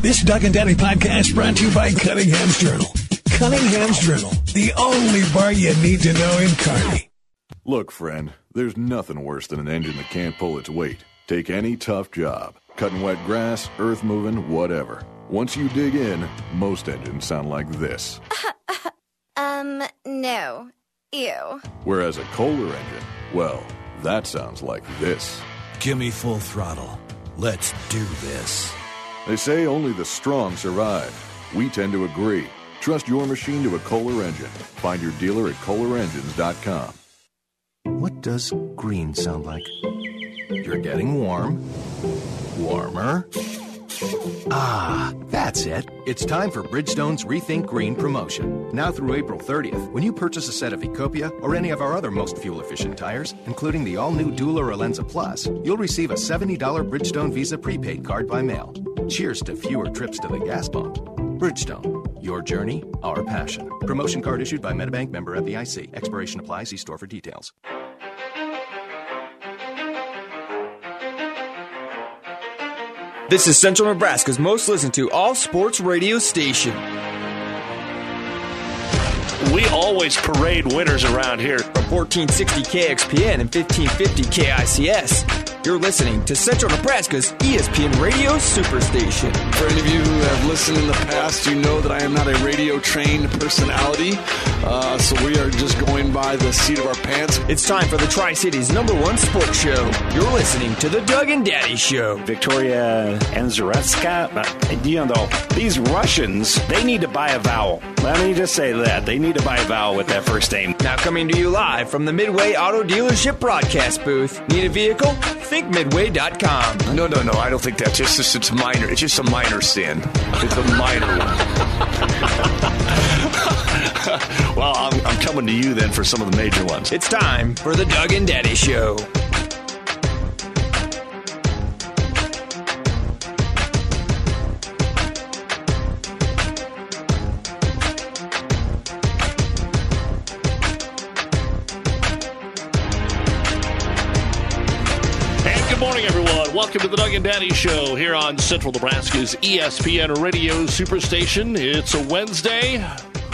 This Doug and Daddy podcast brought to you by Cunningham's Journal. Cunningham's Journal, the only bar you need to know in Kearney. Look, friend, there's nothing worse than an engine that can't pull its weight. Take any tough job. Cutting wet grass, earth moving, whatever. Once you dig in, most engines sound like this. No. Ew. Whereas a Kohler engine, well, that sounds like this. Gimme full throttle. Let's do this. They say only the strong survive. We tend to agree. Trust your machine to a Kohler engine. Find your dealer at KohlerEngines.com. What does green sound like? You're getting warm. Warmer. Ah, that's it. It's time for Bridgestone's Rethink Green promotion. Now through April 30th, when you purchase a set of Ecopia or any of our other most fuel-efficient tires, including the all-new Dueler Alenza Plus, you'll receive a $70 Bridgestone Visa prepaid card by mail. Cheers to fewer trips to the gas pump. Bridgestone, your journey, our passion. Promotion card issued by MetaBank, member FDIC. Expiration applies. See store for details. This is Central Nebraska's most listened to all-sports radio station. We always parade winners around here. From 1460 KXPN and 1550 KICS. You're listening to Central Nebraska's ESPN Radio Superstation. For any of you who have listened in the past, you know that I am not a radio-trained personality, so we are just going by the seat of our pants. It's time for the Tri-Cities #1 sports show. You're listening to the Doug and Daddy Show. Victoria Anzaretska, these Russians, they need to buy a vowel. Let me just say that. They need to buy a vowel with that first name. Now coming to you live from the Midway Auto Dealership broadcast booth. Need a vehicle? Think Midway.com. No, I don't think that's just, it's minor. It's just a minor sin. It's a minor one. Well, I'm coming to you then for some of the major ones. It's time for the Doug and Daddy Show. Welcome to the Doug and Daddy Show here on Central Nebraska's ESPN Radio Superstation. It's a Wednesday.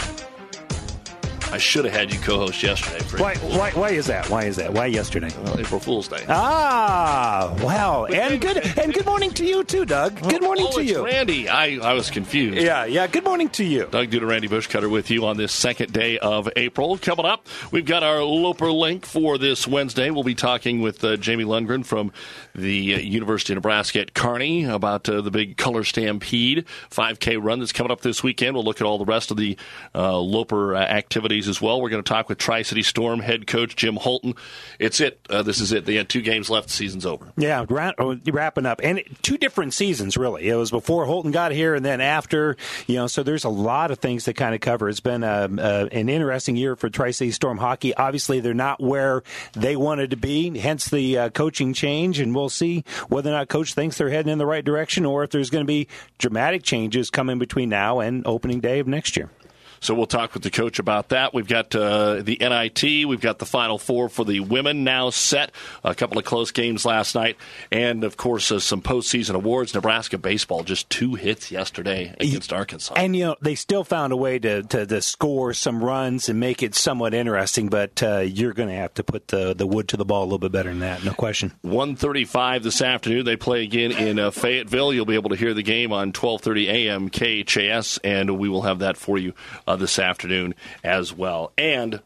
I should have had you co-host yesterday. Why is that? Why yesterday? Well, April Fool's Day. Ah, wow. And good morning to you too, Doug. Good morning to you. Randy. I was confused. Yeah. Good morning to you. Doug Duda, Randy Bushcutter with you on this second day of April. Coming up, we've got our Loper Link for this Wednesday. We'll be talking with Jamie Lundgren from the University of Nebraska at Kearney about the big Color Stampede 5K run that's coming up this weekend. We'll look at all the rest of the Loper activities as well. We're going to talk with Tri-City Storm head coach Jim Holton. It's it. This is it. They had 2 games left. The season's over. Yeah, wrapping up. And 2 different seasons, really. It was before Holton got here and then after. So there's a lot of things to kind of cover. It's been an interesting year for Tri-City Storm hockey. Obviously, they're not where they wanted to be, hence the coaching change. And we'll see whether or not Coach thinks they're heading in the right direction or if there's going to be dramatic changes coming between now and opening day of next year. So we'll talk with the coach about that. We've got the NIT. We've got the Final Four for the women now set. A couple of close games last night. And, of course, some postseason awards. Nebraska baseball, just 2 hits yesterday against Arkansas. And, they still found a way to score some runs and make it somewhat interesting. But you're going to have to put the wood to the ball a little bit better than that, no question. 1:35 this afternoon. They play again in Fayetteville. You'll be able to hear the game on 12:30 a.m. KHAS, and we will have that for you this afternoon as well. And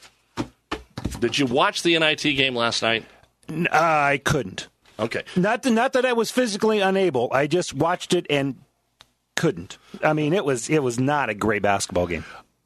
did you watch the NIT game last night? I couldn't. Okay. Not that I was physically unable. I just watched it and couldn't. I mean, it was not a great basketball game.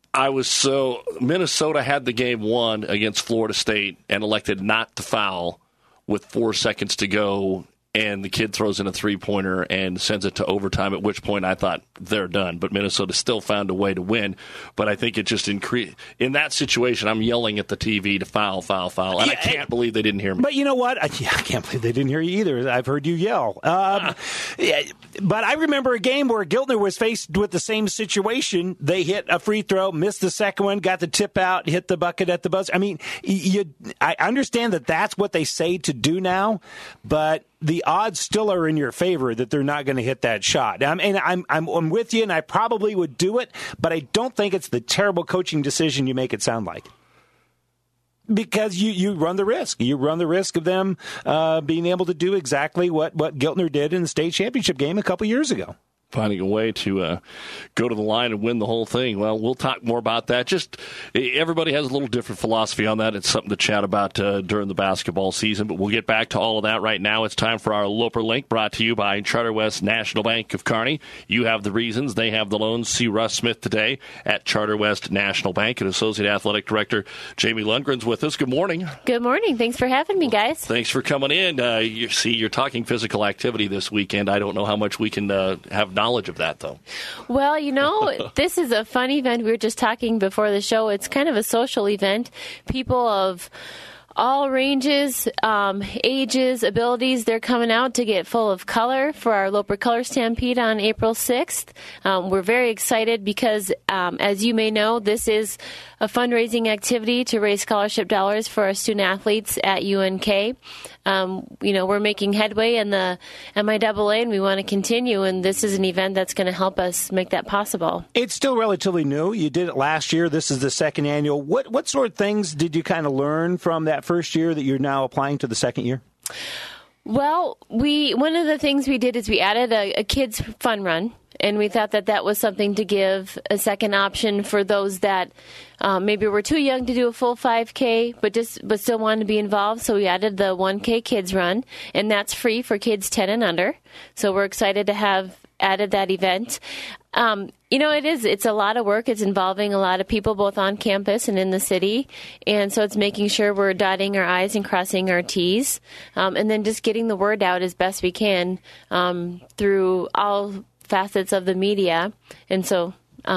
Minnesota had the game won against Florida State and elected not to foul with 4 seconds to go. And the kid throws in a three-pointer and sends it to overtime, at which point I thought they're done. But Minnesota still found a way to win. But I think it just increased. In that situation, I'm yelling at the TV to foul. And I can't believe they didn't hear me. But you know what? I can't believe they didn't hear you either. I've heard you yell. But I remember a game where Giltner was faced with the same situation. They hit a free throw, missed the second one, got the tip out, hit the bucket at the buzzer. I mean, I understand that that's what they say to do now, but the odds still are in your favor that they're not going to hit that shot. I'm with you, and I probably would do it, but I don't think it's the terrible coaching decision you make it sound like. Because you run the risk. You run the risk of them being able to do exactly what Giltner did in the state championship game a couple years ago. Finding a way to go to the line and win the whole thing. Well, we'll talk more about that. Just everybody has a little different philosophy on that. It's something to chat about during the basketball season, but we'll get back to all of that right now. It's time for our Loper Link, brought to you by Charter West National Bank of Kearney. You have the reasons, they have the loans. See Russ Smith today at Charter West National Bank, and Associate Athletic Director Jamie Lundgren's with us. Good morning. Good morning. Thanks for having me, guys. Thanks for coming in. You're talking physical activity this weekend. I don't know how much we can have knowledge of that, though. Well, this is a fun event. We were just talking before the show. It's kind of a social event. People of all ranges, ages, abilities, they're coming out to get full of color for our Loper Color Stampede on April 6th. We're very excited because, as you may know, this is a fundraising activity to raise scholarship dollars for our student athletes at UNK. We're making headway in the MIAA, and we want to continue, and this is an event that's going to help us make that possible. It's still relatively new. You did it last year. This is the second annual. What sort of things did you kind of learn from that first year that you're now applying to the second year? Well, one of the things we did is we added a kids' fun run. And we thought that was something to give a second option for those that maybe were too young to do a full 5K, but still wanted to be involved. So we added the 1K Kids Run, and that's free for kids 10 and under. So we're excited to have added that event. It's a lot of work. It's involving a lot of people both on campus and in the city. And so it's making sure we're dotting our I's and crossing our T's. And then just getting the word out as best we can through all facets of the media. And so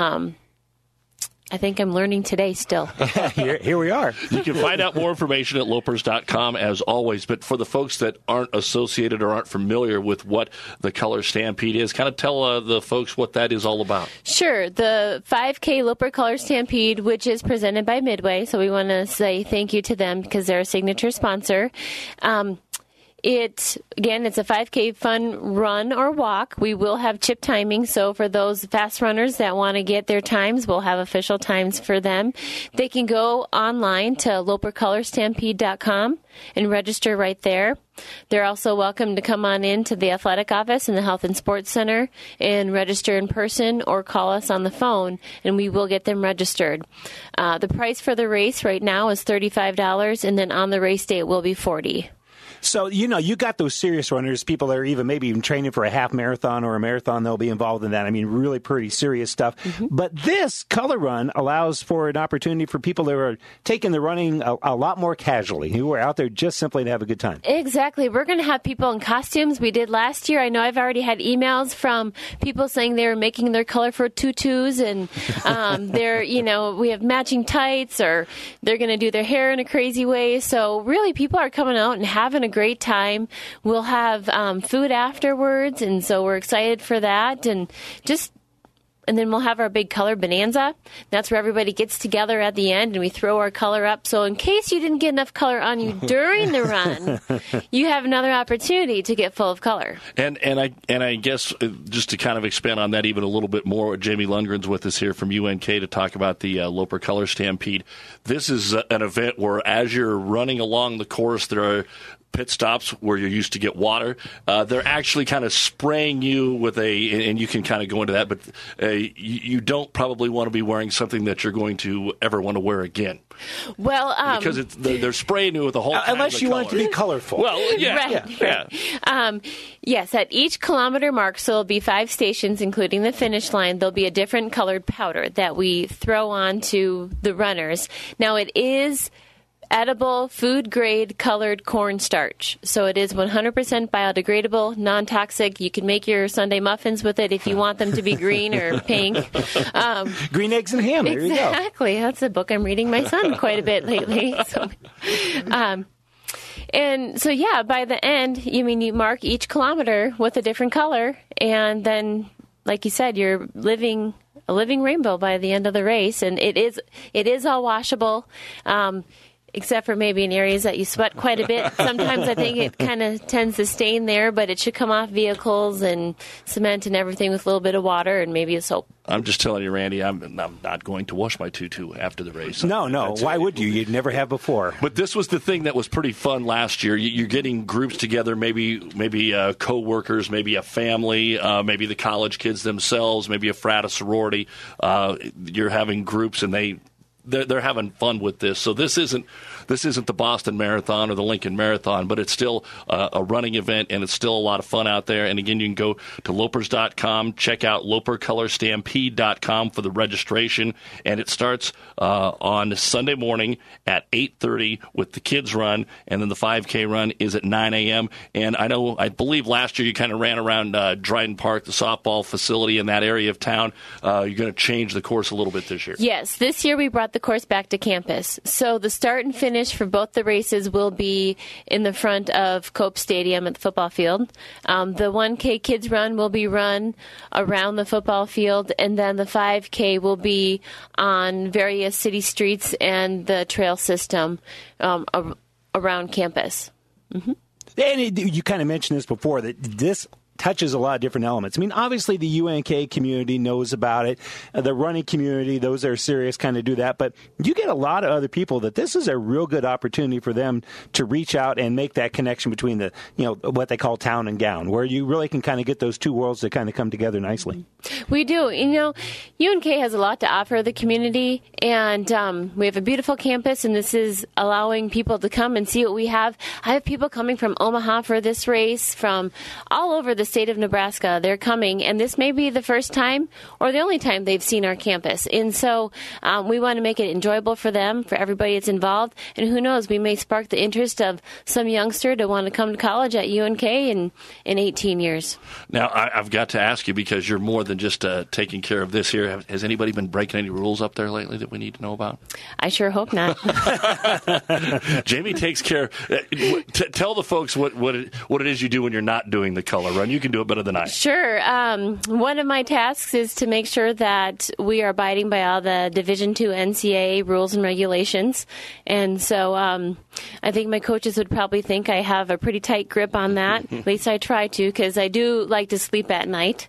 I think I'm learning today still. Here we are. You can find out more information at lopers.com as always. But for the folks that aren't associated or aren't familiar with what the Color Stampede is, kind of tell the folks what that is all about. Sure. The 5K Loper Color Stampede, which is presented by Midway. So we want to say thank you to them because they're a signature sponsor. It's a 5K fun run or walk. We will have chip timing, so for those fast runners that want to get their times, we'll have official times for them. They can go online to lopercolorstampede.com and register right there. They're also welcome to come on in to the athletic office in the Health and Sports Center and register in person or call us on the phone, and we will get them registered. The price for the race right now is $35, and then on the race day it will be $40. So, you got those serious runners, people that are maybe even training for a half marathon or a marathon, they'll be involved in that. I mean, really pretty serious stuff. Mm-hmm. But this color run allows for an opportunity for people that are taking the running a lot more casually, who are out there just simply to have a good time. Exactly. We're going to have people in costumes. We did last year. I know I've already had emails from people saying they were making their colorful tutus, and we have matching tights, or they're going to do their hair in a crazy way. So really, people are coming out and having a great time. We'll have food afterwards, and so we're excited for that. And then we'll have our big color bonanza. That's where everybody gets together at the end, and we throw our color up. So in case you didn't get enough color on you during the run, you have another opportunity to get full of color. And I guess just to kind of expand on that even a little bit more, Jamie Lundgren's with us here from UNK to talk about the Loper Color Stampede. This is an event where as you're running along the course, there are pit stops where you're used to get water. They're actually kind of spraying you with and you can kind of go into that, but you don't probably want to be wearing something that you're going to ever want to wear again. Well, because they're spraying you with a whole unless you want it to be colorful. Well, yeah. Right. Yes, at each kilometer mark, so there'll be 5 stations, including the finish line, there'll be a different colored powder that we throw on to the runners. Now, it is edible, food-grade colored cornstarch. So it is 100% biodegradable, non-toxic. You can make your Sunday muffins with it if you want them to be green or pink. Green eggs and ham. There you go. Exactly. That's a book I'm reading my son quite a bit lately. And so, by the end, you mark each kilometer with a different color, and then, like you said, you're living a living rainbow by the end of the race, and it is all washable. except for maybe in areas that you sweat quite a bit. Sometimes I think it kind of tends to stain there, but it should come off vehicles and cement and everything with a little bit of water and maybe a soap. I'm just telling you, Randy, I'm not going to wash my tutu after the race. No. Why would you? You'd never have before. But this was the thing that was pretty fun last year. You're getting groups together, maybe co-workers, maybe a family, maybe the college kids themselves, maybe a frat, a sorority. You're having groups, and they're having fun with this. So this isn't the Boston Marathon or the Lincoln Marathon, but it's still a running event, and it's still a lot of fun out there. And again, you can go to lopers.com, check out lopercolorstampede.com for the registration, and it starts on Sunday morning at 8:30 with the kids run, and then the 5K run is at 9 a.m. And I believe last year you kind of ran around Dryden Park, the softball facility in that area of town. You're going to change the course a little bit this year. Yes, this year we brought the course back to campus. So the start and finish for both the races will be in the front of Cope Stadium at the football field. The 1K Kids Run will be run around the football field, and then the 5K will be on various city streets and the trail system around campus. Mm-hmm. And you kind of mentioned this before, that this touches a lot of different elements. I mean, obviously the UNK community knows about it. The running community, those that are serious, kind of do that. But you get a lot of other people that this is a real good opportunity for them to reach out and make that connection between the, what they call town and gown, where you really can kind of get those two worlds to kind of come together nicely. We do. UNK has a lot to offer the community, and we have a beautiful campus, and this is allowing people to come and see what we have. I have people coming from Omaha for this race, from all over the state of Nebraska. They're coming, and this may be the first time or the only time they've seen our campus. And so we want to make it enjoyable for them, for everybody that's involved. And who knows, we may spark the interest of some youngster to want to come to college at UNK in 18 years. Now, I've got to ask you, because you're more than just taking care of this here. Has anybody been breaking any rules up there lately that we need to know about? I sure hope not. Jamie takes care. Tell the folks what it is you do when you're not doing the color run. You can do it better than I. Sure. One of my tasks is to make sure that we are abiding by all the Division II NCAA rules and regulations. And so I think my coaches would probably think I have a pretty tight grip on that. At least I try to, because I do like to sleep at night.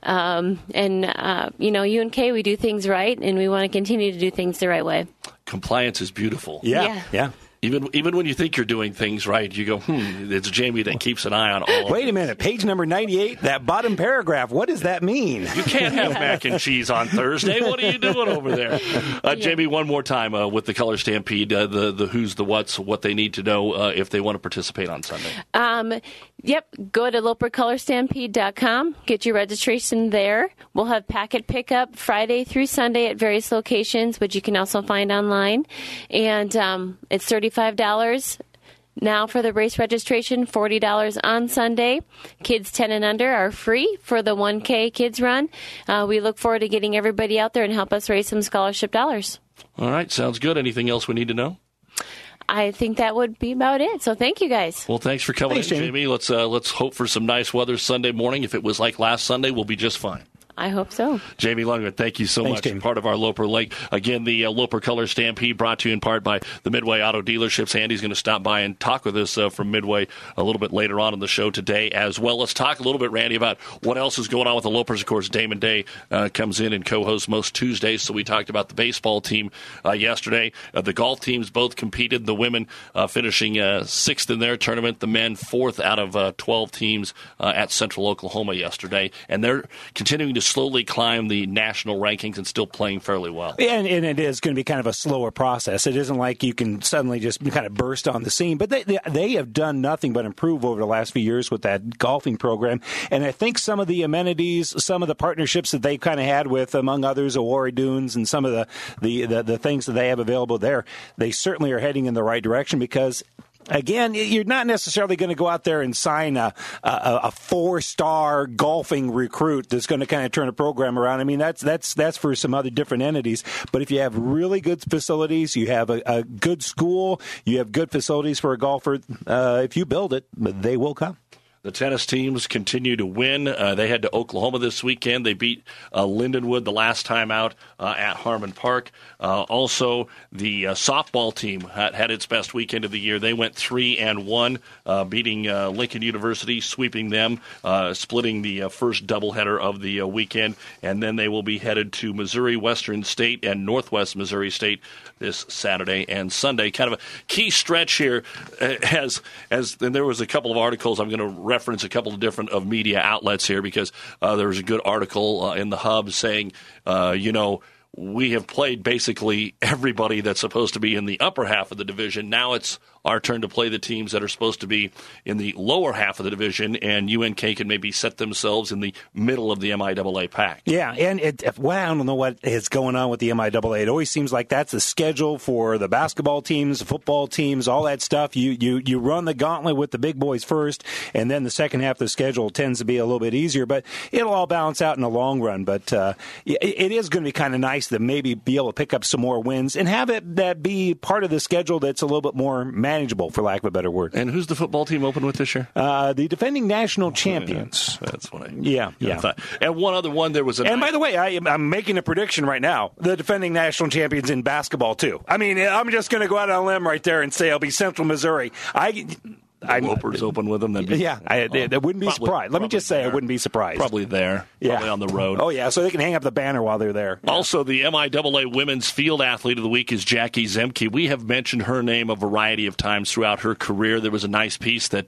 UNK, we do things right, and we want to continue to do things the right way. Compliance is beautiful. Yeah. Even when you think you're doing things right, you go, it's Jamie that keeps an eye on all of Wait a minute, page number 98, that bottom paragraph, what does that mean? You can't have mac and cheese on Thursday. What are you doing over there? Jamie, one more time with the Color Stampede, the who's, the what's, what they need to know if they want to participate on Sunday. Go to lopercolorstampede.com, get your registration there. We'll have packet pickup Friday through Sunday at various locations, which you can also find online. And it's $35 now for the race registration, $40 on Sunday. Kids 10 and under are free for the 1K Kids Run. We look forward to getting everybody out there and help us raise some scholarship dollars. All right, sounds good. Anything else we need to know? I think that would be about it. So thank you, guys. Well, thanks for coming in, Jamie. Let's hope for some nice weather Sunday morning. If it was like last Sunday, we'll be just fine. I hope so. Jamie Lundgren, thank you so much. Jamie. Part of our Loper Link. Again, the Loper Color Stampede brought to you in part by the Midway Auto Dealerships. Andy's going to stop by and talk with us from Midway a little bit later on in the show today as well. Let's talk a little bit, Randy, about what else is going on with the Lopers. Of course, Damon Day comes in and co-hosts most Tuesdays, so we talked about the baseball team yesterday. The golf teams both competed, the women finishing sixth in their tournament, the men fourth out of 12 teams at Central Oklahoma yesterday, and they're continuing to slowly climb the national rankings and still playing fairly well. And it is going to be kind of a slower process. It isn't like you can suddenly just kind of burst on the scene. But they have done nothing but improve over the last few years with that golfing program. And I think some of the amenities, some of the partnerships that they've kind of had with, among others, Awari Dunes and some of the things that they have available there, they certainly are heading in the right direction because, again, you're not necessarily going to go out there and sign a 4-star golfing recruit that's going to kind of turn a program around. I mean, that's for some other different entities. But if you have really good facilities, you have a good school, you have good facilities for a golfer, if you build it, they will come. The tennis teams continue to win. They head to Oklahoma this weekend. They beat Lindenwood the last time out at Harmon Park. Also, the softball team had its best weekend of the year. They went 3-1, beating Lincoln University, sweeping them, splitting the first doubleheader of the weekend. And then they will be headed to Missouri Western State and Northwest Missouri State this Saturday and Sunday. Kind of a key stretch here. And there was a couple of articles. I'm going to reference a couple of different media outlets here because there was a good article in the Hub saying, we have played basically everybody that's supposed to be in the upper half of the division. Now it's our turn to play the teams that are supposed to be in the lower half of the division, and UNK can maybe set themselves in the middle of the MIAA pack. Yeah, and I don't know what is going on with the MIAA. It always seems like that's the schedule for the basketball teams, the football teams, all that stuff. You run the gauntlet with the big boys first, and then the second half of the schedule tends to be a little bit easier, but it'll all balance out in the long run. But it is going to be kind of nice to maybe be able to pick up some more wins and have it that be part of the schedule that's a little bit more manageable, for lack of a better word. And who's the football team open with this year? The defending national champions. That's what I thought. And one other one, there was And by the way, I'm making a prediction right now. The defending national champions in basketball, too. I mean, I'm just going to go out on a limb right there and say it'll be Central Missouri. Lopers open with them. I wouldn't be surprised. Let me just say I wouldn't be surprised. Probably there. Probably on the road. Oh, yeah, so they can hang up the banner while they're there. Yeah. Also, the MIAA Women's Field Athlete of the Week is Jackie Zemke. We have mentioned her name a variety of times throughout her career. There was a nice piece that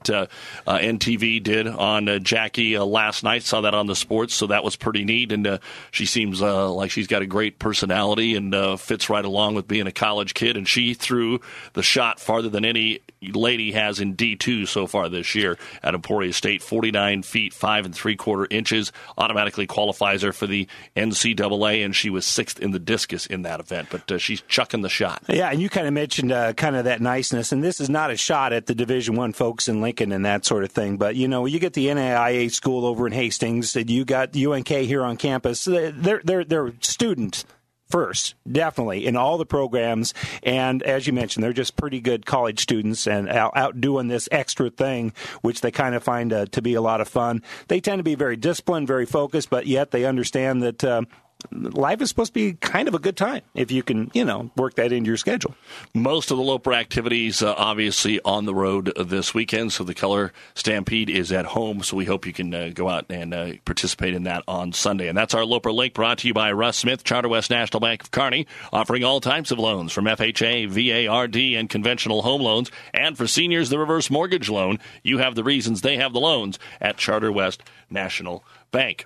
NTV did on Jackie last night. Saw that on the sports, so that was pretty neat. And she seems like she's got a great personality and fits right along with being a college kid. And she threw the shot farther than any lady has in D2 so far this year at Emporia State. 49 feet 5 3/4 inches automatically qualifies her for the NCAA, and she was 6th in the discus in that event. But she's chucking the shot. Yeah, and you kind of mentioned kind of that niceness, and this is not a shot at the Division I folks in Lincoln and that sort of thing. But you get the NAIA school over in Hastings, and you got UNK here on campus. They're students first, definitely, in all the programs. And as you mentioned, they're just pretty good college students and out doing this extra thing, which they kind of find to be a lot of fun. They tend to be very disciplined, very focused, but yet they understand that life is supposed to be kind of a good time if you can, work that into your schedule. Most of the Loper activities, obviously, on the road this weekend. So the Color Stampede is at home. So we hope you can go out and participate in that on Sunday. And that's our Loper Link, brought to you by Russ Smith, Charter West National Bank of Kearney, offering all types of loans from FHA, VARD, and conventional home loans. And for seniors, the reverse mortgage loan. You have the reasons, they have the loans at Charter West National Bank.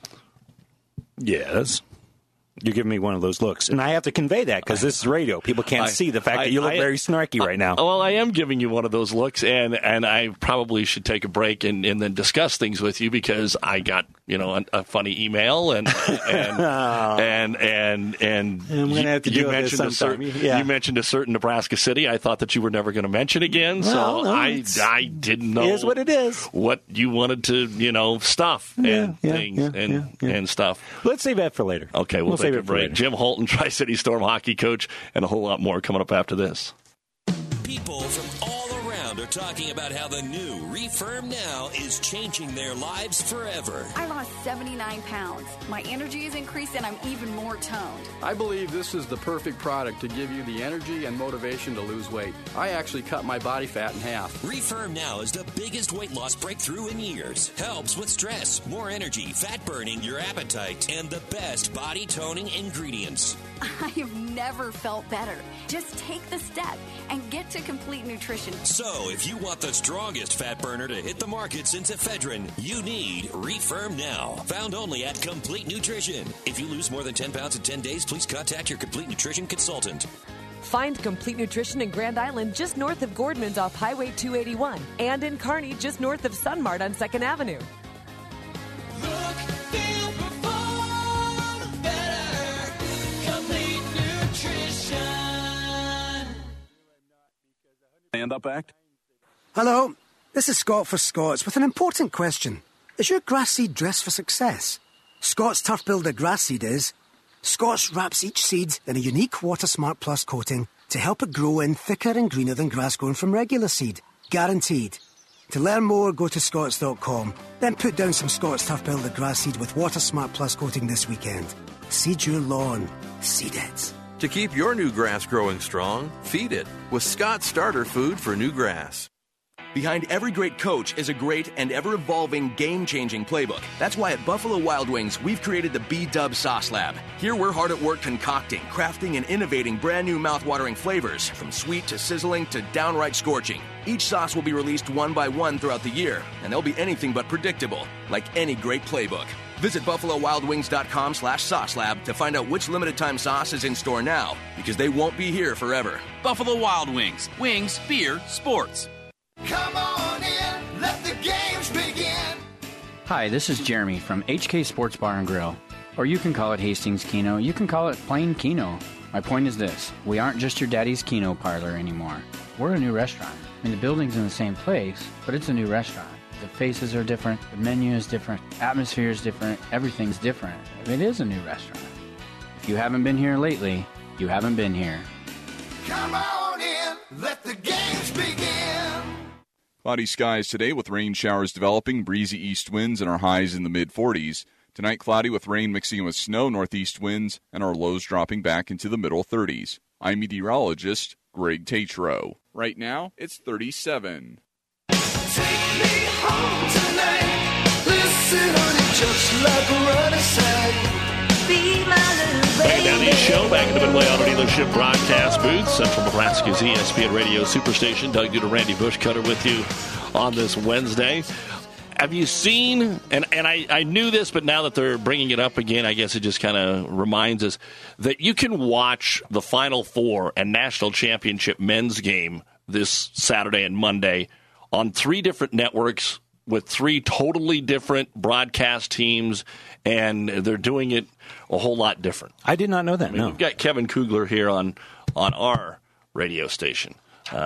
Yes. You're giving me one of those looks. And I have to convey that because this is radio. People can't see the fact that you look very snarky right now. Well, I am giving you one of those looks, and I probably should take a break and then discuss things with you because I got, a funny email and I'm going to have to do this sometime. You mentioned a certain Nebraska city I thought that you were never going to mention again, so I didn't know. It is what it is. What you wanted to, stuff and things and stuff. Let's save that for later. Okay, we'll take a break. Jim Holton, Tri-City Storm hockey coach, and a whole lot more coming up after this. People from all around are talking about how the new Refirm Now is changing their lives forever. I lost 79 pounds. My energy is increased and I'm even more toned. I believe this is the perfect product to give you the energy and motivation to lose weight. I actually cut my body fat in half. Refirm Now is the biggest weight loss breakthrough in years. Helps with stress, more energy, fat burning, your appetite, and the best body toning ingredients. I have never felt better. Just take the step and get to Complete Nutrition. So, if you want the strongest fat burner to hit the market since ephedrine, you need Refirm Now. Found only at Complete Nutrition. If you lose more than 10 pounds in 10 days, please contact your Complete Nutrition consultant. Find Complete Nutrition in Grand Island just north of Gordman's off Highway 281 and in Kearney just north of Sunmart on 2nd Avenue. Look, feel, perform better. Complete Nutrition. Stand-up act. Hello, this is Scott for Scott's with an important question. Is your grass seed dressed for success? Scott's Turf Builder grass seed is. Scott's wraps each seed in a unique Water Smart Plus coating to help it grow in thicker and greener than grass grown from regular seed. Guaranteed. To learn more, go to Scots.com. Then put down some Scots Tough Builder grass seed with Water Smart Plus coating this weekend. Seed your lawn. Seed it. To keep your new grass growing strong, feed it with Scott's starter food for new grass. Behind every great coach is a great and ever-evolving, game-changing playbook. That's why at Buffalo Wild Wings, we've created the B-Dub Sauce Lab. Here we're hard at work concocting, crafting, and innovating brand new mouth-watering flavors, from sweet to sizzling to downright scorching. Each sauce will be released one by one throughout the year, and they'll be anything but predictable, like any great playbook. Visit BuffaloWildWings.com/Sauce Lab to find out which limited-time sauce is in store now, because they won't be here forever. Buffalo Wild Wings. Wings, beer, sports. Come on in, let the games begin. Hi, this is Jeremy from HK Sports Bar and Grill. Or you can call it Hastings Keno. You can call it plain Keno. My point is this. We aren't just your daddy's Keno parlor anymore. We're a new restaurant. I mean, the building's in the same place, but it's a new restaurant. The faces are different. The menu is different. Atmosphere is different. Everything's different. It is a new restaurant. If you haven't been here lately, you haven't been here. Come on in, let the games begin. Cloudy skies today with rain showers developing, breezy east winds, and our highs in the mid-40s. Tonight, cloudy with rain mixing with snow, northeast winds, and our lows dropping back into the middle 30s. I'm meteorologist Greg Tatro. Right now, it's 37. Take me home tonight. Listen on it just like a running side. Be my little baby. Back down the show, back in the Midway Auto Dealership broadcast booth, Central Nebraska's ESPN Radio Superstation. Doug Duda, Randy Bushcutter with you on this Wednesday. Have you seen, and I knew this, but now that they're bringing it up again, I guess it just kind of reminds us that you can watch the Final Four and National Championship men's game this Saturday and Monday on 3 different networks with 3 totally different broadcast teams, and they're doing it a whole lot different. I did not know that, no. We've got Kevin Kugler here on our radio station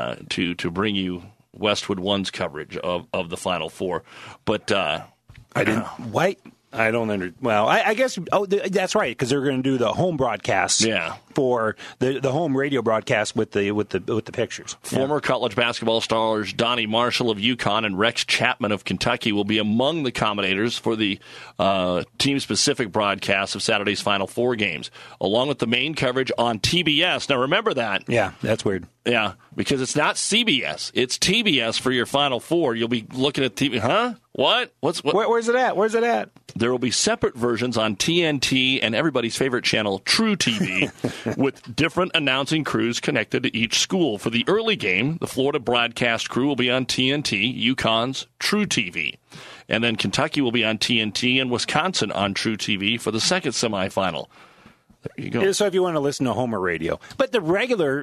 to bring you Westwood One's coverage of the Final Four. But I didn't. Why? I don't understand. Well, I guess. Oh, that's right, because they're going to do the home broadcast. Yeah. For the home radio broadcast with the pictures. Former college basketball stars Donnie Marshall of UConn and Rex Chapman of Kentucky will be among the commentators for the team-specific broadcast of Saturday's Final Four games, along with the main coverage on TBS. Now, remember that. Yeah, that's weird. Yeah, because it's not CBS. It's TBS for your Final Four. You'll be looking at TV. Huh? What? What? Where's it at? Where's it at? There will be separate versions on TNT and everybody's favorite channel, True TV, with different announcing crews connected to each school. For the early game, the Florida broadcast crew will be on TNT, UConn's True TV. And then Kentucky will be on TNT and Wisconsin on True TV for the second semifinal. There you go. So if you want to listen to Homer Radio. But the regular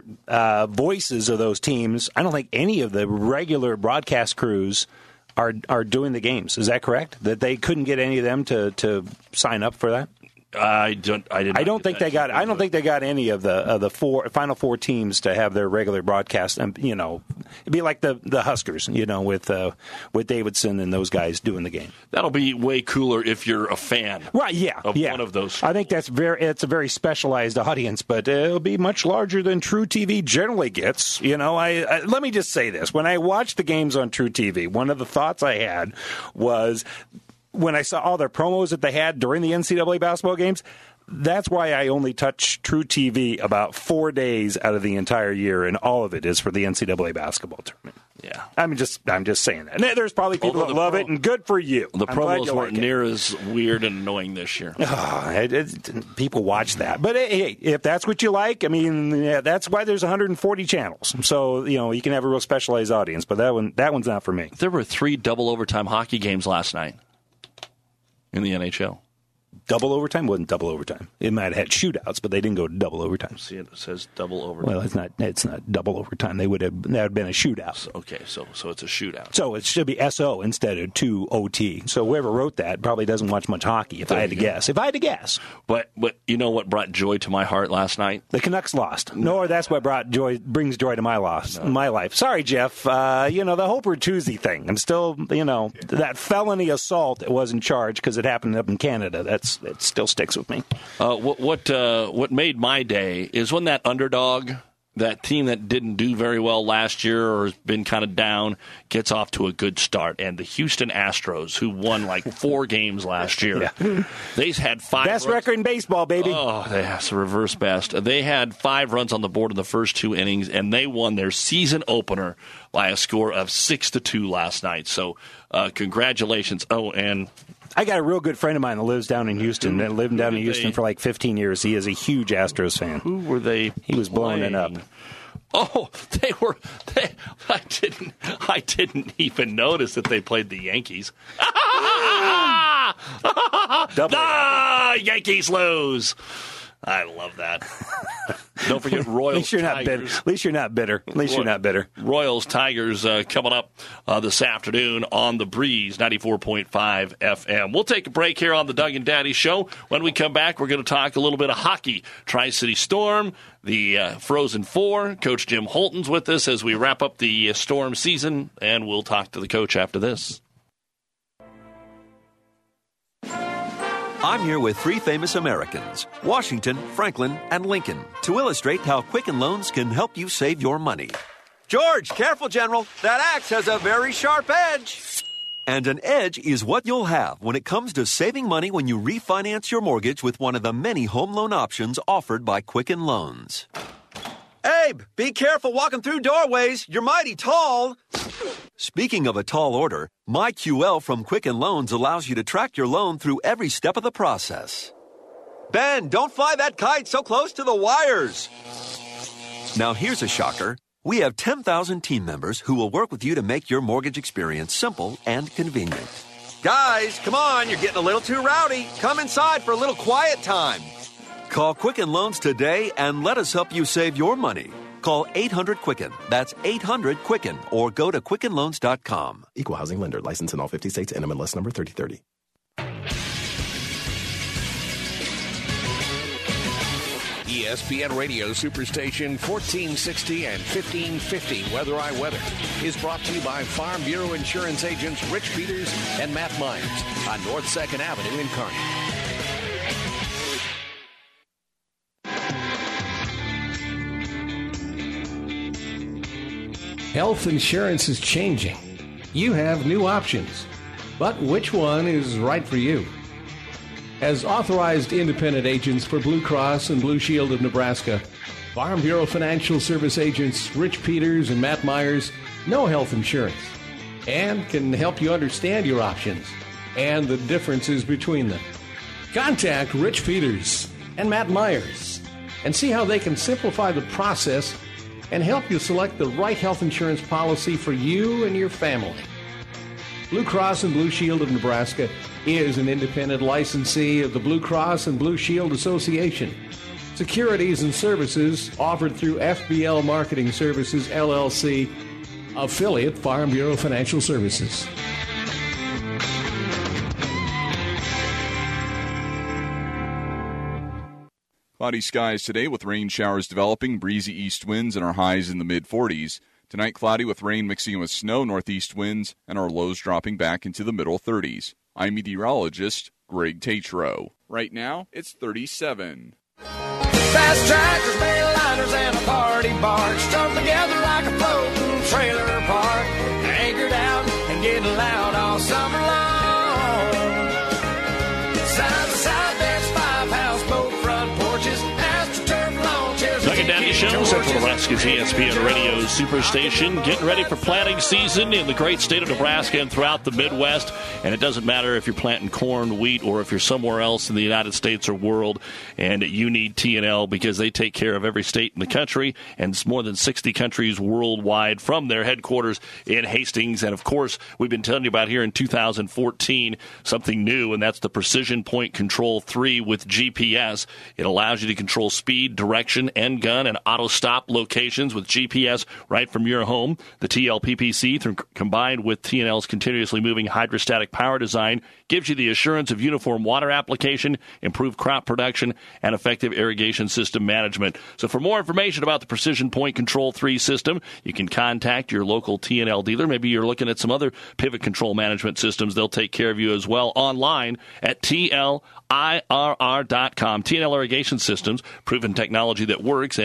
voices of those teams, I don't think any of the regular broadcast crews are doing the games. Is that correct? That they couldn't get any of them to sign up for that? I don't think they got any of the Final Four teams to have their regular broadcast. And it'd be like the Huskers, with Davidson and those guys doing the game. That'll be way cooler if you're a fan, right? Yeah, of one of those. I think it's a very specialized audience, but it'll be much larger than True TV generally gets. Let me just say this: when I watched the games on True TV, one of the thoughts I had was, when I saw all their promos that they had during the NCAA basketball games, that's why I only touch True TV about 4 days out of the entire year, and all of it is for the NCAA basketball tournament. Yeah, I'm just saying that. And there's probably people that love it, and good for you. The promos weren't near as weird and annoying this year. People watch that, but hey, if that's what you like, that's why there's 140 channels. So you can have a real specialized audience. But that one's not for me. There were 3 double overtime hockey games last night in the NHL. Double overtime? Wasn't double overtime. It might have had shootouts, but they didn't go to double overtime. See, it says double overtime. Well, it's not double overtime. That would have been a shootout. So it's a shootout. So it should be SO instead of 2 OT. So whoever wrote that probably doesn't watch much hockey, if I had to guess. But you know what brought joy to my heart last night? The Canucks lost. No, that's what brings joy to my life. Sorry, Jeff. The Hope Bertuzzi thing. I'm still, that felony assault that wasn't charged because it happened up in Canada. It still sticks with me. What made my day is when that underdog that team that didn't do very well last year or has been kind of down gets off to a good start. And the Houston Astros, who won like 4 games last year, they had 5 best record in baseball, baby. Oh, that's a reverse best. They had 5 runs on the board in the first 2 innings, and they won their season opener by a score of 6-2 last night. So congratulations. Oh, and I got a real good friend of mine that lives down in Houston. That lived down in Houston for like 15 years. He is a huge Astros fan. Who were they? He was blowing it up. Oh, they were. I didn't even notice that they played the Yankees. Yankees lose. I love that. Don't forget Royals. At least you're not bitter. Royals Tigers coming up this afternoon on the Breeze 94.5 FM. We'll take a break here on the Doug and Daddy Show. When we come back, we're going to talk a little bit of hockey. Tri-City Storm, the Frozen Four. Coach Jim Holton's with us as we wrap up the Storm season, and we'll talk to the coach after this. I'm here with 3 famous Americans, Washington, Franklin, and Lincoln, to illustrate how Quicken Loans can help you save your money. George, careful, General. That axe has a very sharp edge. And an edge is what you'll have when it comes to saving money when you refinance your mortgage with one of the many home loan options offered by Quicken Loans. Abe, be careful walking through doorways. You're mighty tall. Speaking of a tall order, MyQL from Quicken Loans allows you to track your loan through every step of the process. Ben, don't fly that kite so close to the wires. Now here's a shocker. We have 10,000 team members who will work with you to make your mortgage experience simple and convenient. Guys, come on, you're getting a little too rowdy. Come inside for a little quiet time. Call Quicken Loans today and let us help you save your money. Call 800-QUICKEN. That's 800-QUICKEN. Or go to QuickenLoans.com. Equal housing lender. License in all 50 states. NMLS number 3030. ESPN Radio Superstation 1460 and 1550 Weather I Weather is brought to you by Farm Bureau Insurance agents Rich Peters and Matt Myers on North 2nd Avenue in Kearney. Health insurance is changing. You have new options, but which one is right for you? As authorized independent agents for Blue Cross and Blue Shield of Nebraska, Farm Bureau Financial Service agents Rich Peters and Matt Myers know health insurance and can help you understand your options and the differences between them. Contact Rich Peters and Matt Myers and see how they can simplify the process and help you select the right health insurance policy for you and your family. Blue Cross and Blue Shield of Nebraska is an independent licensee of the Blue Cross and Blue Shield Association. Securities and services offered through FBL Marketing Services, LLC, affiliate Farm Bureau Financial Services. Cloudy skies today with rain showers developing, breezy east winds, and our highs in the mid-40s. Tonight, cloudy with rain mixing with snow, northeast winds, and our lows dropping back into the middle 30s. I'm meteorologist Greg Tatro. Right now, it's 37. Fast tractors, mail liners, and a party barge strung together like a floating trailer park, anchored out and getting loud all summer long. Side to side, there's 5 houseboat front porches, AstroTurf lawn chairs. Doug and Daddy Show, Central Nebraska's ESPN Radio Superstation, getting ready for planting season in the great state of Nebraska and throughout the Midwest. And it doesn't matter if you're planting corn, wheat, or if you're somewhere else in the United States or world, and you need TNL because they take care of every state in the country, and it's more than 60 countries worldwide from their headquarters in Hastings. And, of course, we've been telling you about here in 2014 something new, and that's the Precision Point Control 3 with GPS. It allows you to control speed, direction, end gun, and auto stop locations with GPS right from your home. The TLPPC, combined with TNL's continuously moving hydrostatic power design, gives you the assurance of uniform water application, improved crop production, and effective irrigation system management. So for more information about the Precision Point Control 3 system, you can contact your local TNL dealer. Maybe you're looking at some other pivot control management systems. They'll take care of you as well online at TLIRR.com. TNL Irrigation Systems, proven technology that works and is easy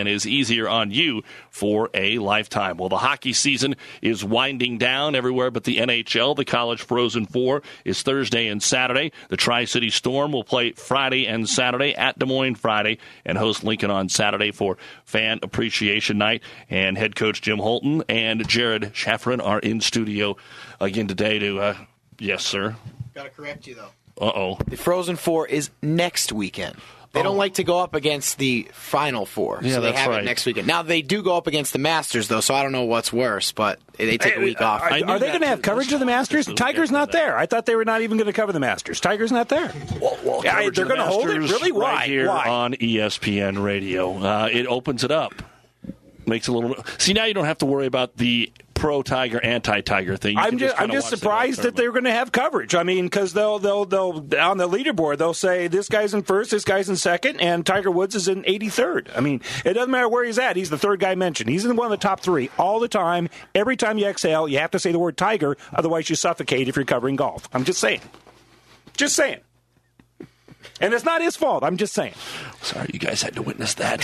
easier on you for a lifetime. Well, the hockey season is winding down everywhere but the NHL. The College Frozen Four is Thursday and Saturday. The Tri-City Storm will play Friday and Saturday at Des Moines Friday and host Lincoln on Saturday for Fan Appreciation Night. And head coach Jim Holton and Jared Schafferin are in studio again today to, yes, sir. Got to correct you, though. Uh-oh. The Frozen Four is next weekend. They don't like to go up against the Final Four, so they have it next weekend. Now, they do go up against the Masters, though, so I don't know what's worse, but they take a week off. Are they going to have coverage of the Masters? Tiger's not there. I thought they were not even going to cover the Masters. Tiger's not there. Well, they're going to hold it? Really? Why? Right here on ESPN Radio. It opens it up. Makes a little. See, now you don't have to worry about the pro-Tiger, anti-Tiger thing. I'm just surprised that they're going to have coverage. I mean, because they'll on the leaderboard they'll say this guy's in first, this guy's in second, and Tiger Woods is in 83rd. I mean, it doesn't matter where he's at. He's the third guy mentioned. He's in one of the top three all the time. Every time you exhale, you have to say the word Tiger, otherwise you suffocate if you're covering golf. I'm just saying. Just saying. And it's not his fault. I'm just saying. Sorry, you guys had to witness that.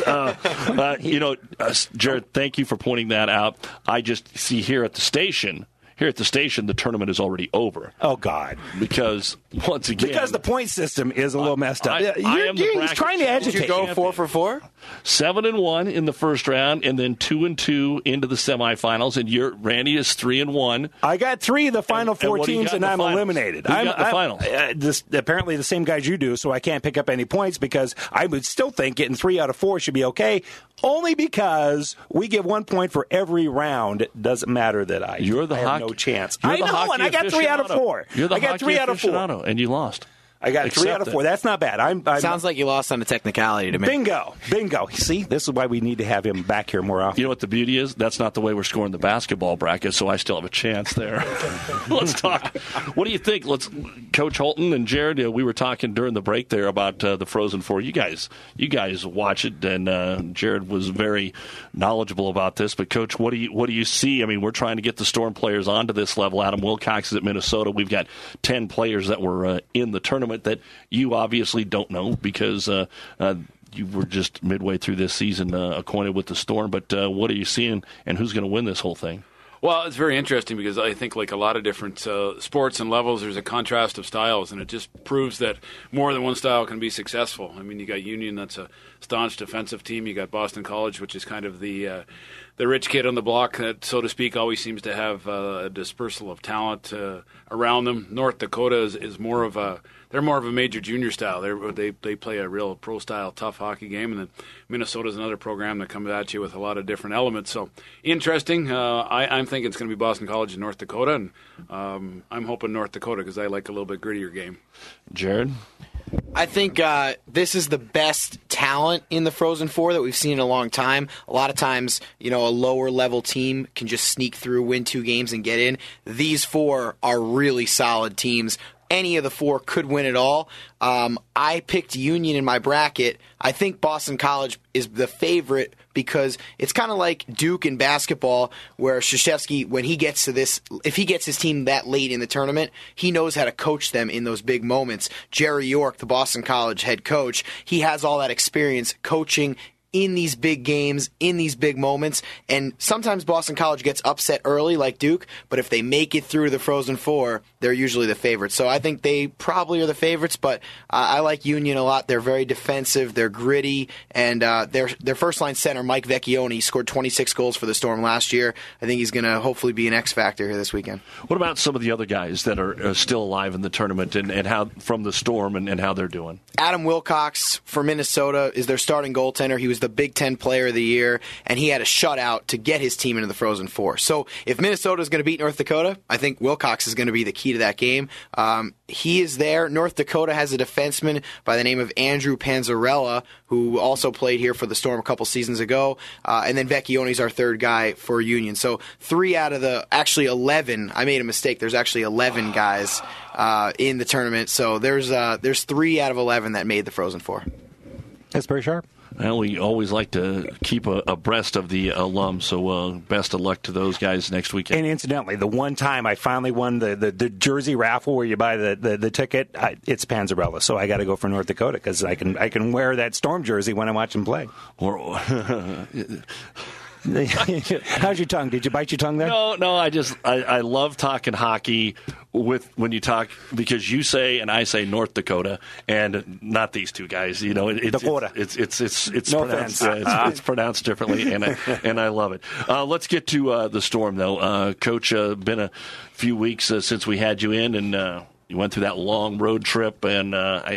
Jared, thank you for pointing that out. I just see here at the station, the tournament is already over. Oh, God. Because, once again... Because the point system is a little messed up. He's trying to agitate. Did you go 4 for 4? 7-1 in the first round, and then 2-2 into the semifinals. And Randy is 3-1. I got 3 of the final 4 teams, and I'm eliminated. Who got the finals? Apparently the same guys you do, so I can't pick up any points because I would still think getting 3 out of 4 should be okay. Only because we give 1 point for every round. It doesn't matter that I have no chance. I know, and I got 3 out of 4. I got 3 out of 4, and you lost. I got 3 out of 4. That's not bad. Sounds like you lost on a technicality to me. Bingo. See, this is why we need to have him back here more often. You know what the beauty is? That's not the way we're scoring the basketball bracket, so I still have a chance there. Let's talk. What do you think? Coach Holton and Jared, we were talking during the break there about the Frozen Four. You guys watch it, and Jared was very knowledgeable about this. But Coach, what do you see? I mean, we're trying to get the Storm players onto this level. Adam Wilcox is at Minnesota. We've got 10 players that were in the tournament that you obviously don't know because you were just midway through this season acquainted with the Storm. But what are you seeing, and who's going to win this whole thing? Well, it's very interesting because I think like a lot of different sports and levels, there's a contrast of styles, and it just proves that more than one style can be successful. I mean, you got Union, that's a staunch defensive team. You got Boston College, which is kind of the rich kid on the block that, so to speak, always seems to have a dispersal of talent around them. North Dakota is more of a major junior style. They play a real pro style tough hockey game, and then Minnesota's another program that comes at you with a lot of different elements. So interesting. I'm thinking it's going to be Boston College and North Dakota, and I'm hoping North Dakota because I like a little bit grittier game. Jared? I think this is the best talent in the Frozen Four that we've seen in a long time. A lot of times, a lower level team can just sneak through, win 2 games, and get in. These 4 are really solid teams. Any of the 4 could win it all. I picked Union in my bracket. I think Boston College is the favorite because it's kind of like Duke in basketball where Krzyzewski, when he gets to this, if he gets his team that late in the tournament, he knows how to coach them in those big moments. Jerry York, the Boston College head coach, he has all that experience coaching in these big games, in these big moments, and sometimes Boston College gets upset early like Duke, but if they make it through the Frozen Four, they're usually the favorites. So I think they probably are the favorites, but I like Union a lot. They're very defensive, they're gritty, and their first-line center, Mike Vecchione, scored 26 goals for the Storm last year. I think he's going to hopefully be an X-factor here this weekend. What about some of the other guys that are still alive in the tournament and how from the Storm and how they're doing? Adam Wilcox for Minnesota is their starting goaltender. He was the Big Ten Player of the Year, and he had a shutout to get his team into the Frozen Four. So if Minnesota is going to beat North Dakota, I think Wilcox is going to be the key to that game. He is there. North Dakota has a defenseman by the name of Andrew Panzarella, who also played here for the Storm a couple seasons ago. And then Vecchione's our third guy for Union. So 3 out of the, actually 11, I made a mistake. There's actually 11 guys in the tournament. So there's 3 out of 11 that made the Frozen Four. That's very sharp. Well, we always like to keep abreast of the alums, so best of luck to those guys next weekend. And incidentally, the one time I finally won the jersey raffle where you buy the ticket, it's Panzarella, so I got to go for North Dakota because I can wear that Storm jersey when I watch them play. How's your tongue? Did you bite your tongue there? No. I love talking hockey when you talk, because you say and I say North Dakota and not these two guys. Dakota. It's no pronounced, offense. it's pronounced differently, and I love it. Let's get to the Storm though. Coach, been a few weeks since we had you in, and you went through that long road trip, and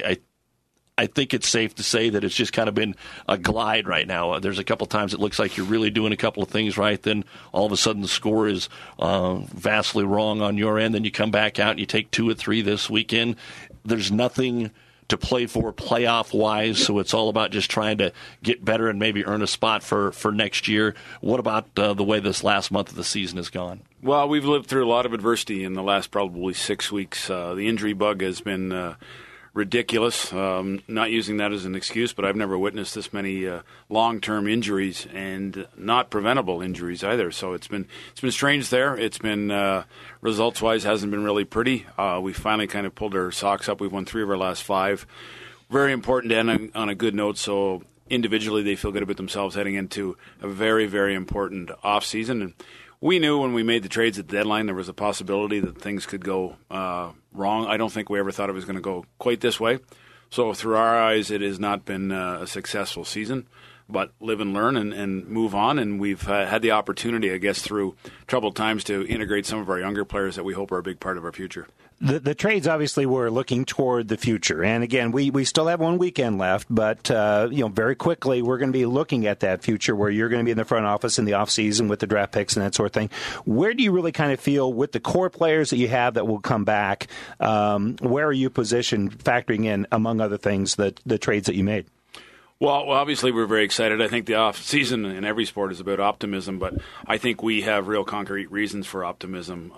I think it's safe to say that it's just kind of been a glide right now. There's a couple times it looks like you're really doing a couple of things right. Then all of a sudden the score is vastly wrong on your end. Then you come back out and you take 2 or 3 this weekend. There's nothing to play for playoff-wise, so it's all about just trying to get better and maybe earn a spot for next year. What about the way this last month of the season has gone? Well, we've lived through a lot of adversity in the last probably 6 weeks. The injury bug has been ridiculous. Not using that as an excuse, but I've never witnessed this many long-term injuries and not preventable injuries either. So it's been strange there. It's been results-wise hasn't been really pretty. We finally kind of pulled our socks up. We've won 3 of our last 5. Very important to end on a good note. So individually, they feel good about themselves heading into a very, very important off season. And we knew when we made the trades at the deadline there was a possibility that things could go wrong. I don't think we ever thought it was going to go quite this way. So through our eyes, it has not been a successful season. But live and learn and move on. And we've had the opportunity, I guess, through troubled times to integrate some of our younger players that we hope are a big part of our future. The trades obviously were looking toward the future, and again, we still have one weekend left, but very quickly we're going to be looking at that future where you're going to be in the front office in the off season with the draft picks and that sort of thing. Where do you really kind of feel with the core players that you have that will come back? Where are you positioned, factoring in, among other things, the trades that you made? Well, obviously we're very excited. I think the off season in every sport is about optimism, but I think we have real concrete reasons for optimism.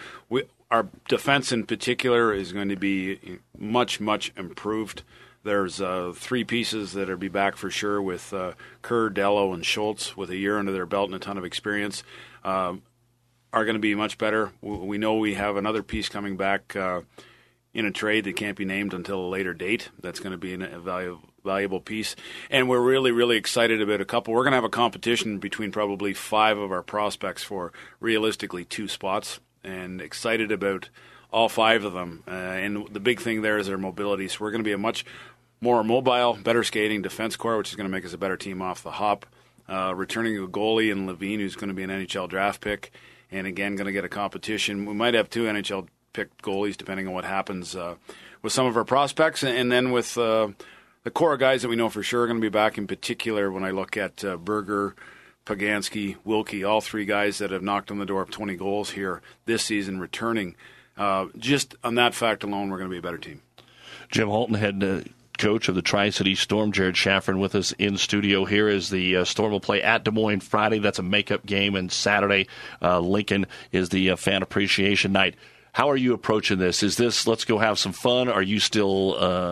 Our defense in particular is going to be much, much improved. There's 3 pieces that will be back for sure with Kerr, Dello, and Schultz with a year under their belt and a ton of experience. Are going to be much better. We know we have another piece coming back in a trade that can't be named until a later date. That's going to be a valuable piece. And we're really, really excited about a couple. We're going to have a competition between probably 5 of our prospects for realistically 2 spots, and excited about all 5 of them. And the big thing there is their mobility. So we're going to be a much more mobile, better skating defense core, which is going to make us a better team off the hop. Returning a goalie in Levine, who's going to be an NHL draft pick, and again, going to get a competition. We might have 2 NHL picked goalies, depending on what happens with some of our prospects. And then with the core guys that we know for sure are going to be back, in particular when I look at Berger, Pagansky, Wilkie, all 3 guys that have knocked on the door of 20 goals here this season returning. Just on that fact alone, we're going to be a better team. Jim Holton, head coach of the Tri-City Storm. Jared Shaffron with us in studio here as the Storm will play at Des Moines Friday. That's a makeup game. And Saturday, Lincoln is the fan appreciation night. How are you approaching this? Is this let's go have some fun? Are you still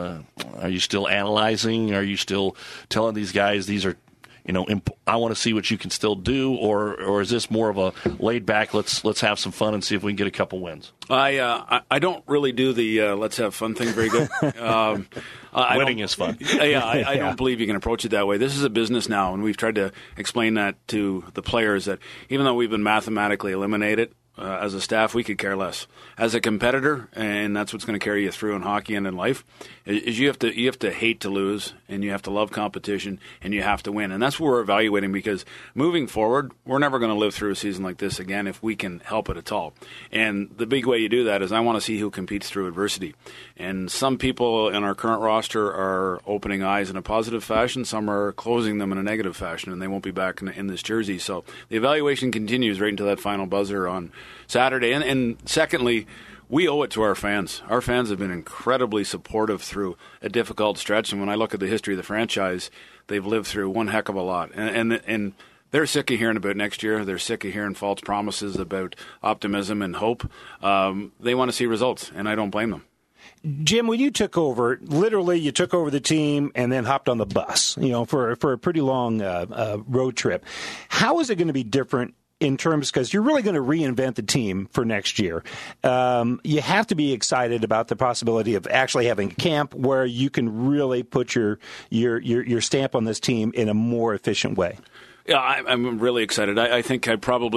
analyzing? Are you still telling these guys these are, I want to see what you can still do, or is this more of a laid back? Let's have some fun and see if we can get a couple wins. I don't really do the let's have fun thing very good. Winning is fun. I don't believe you can approach it that way. This is a business now, and we've tried to explain that to the players that even though we've been mathematically eliminated. As a staff, we could care less. As a competitor, and that's what's going to carry you through in hockey and in life, is you have to hate to lose, and you have to love competition, and you have to win. And that's what we're evaluating, because moving forward, we're never going to live through a season like this again if we can help it at all. And the big way you do that is I want to see who competes through adversity. And some people in our current roster are opening eyes in a positive fashion. Some are closing them in a negative fashion, and they won't be back in this jersey. So the evaluation continues right until that final buzzer on Saturday. And secondly, we owe it to our fans. Our fans have been incredibly supportive through a difficult stretch. And when I look at the history of the franchise, they've lived through one heck of a lot. And they're sick of hearing about next year. They're sick of hearing false promises about optimism and hope. They want to see results, and I don't blame them. Jim, when you took over, literally you took over the team and then hopped on the bus, for a pretty long road trip. How is it going to be different in terms, because you're really going to reinvent the team for next year? You have to be excited about the possibility of actually having a camp where you can really put your stamp on this team in a more efficient way. Yeah, I'm really excited. I think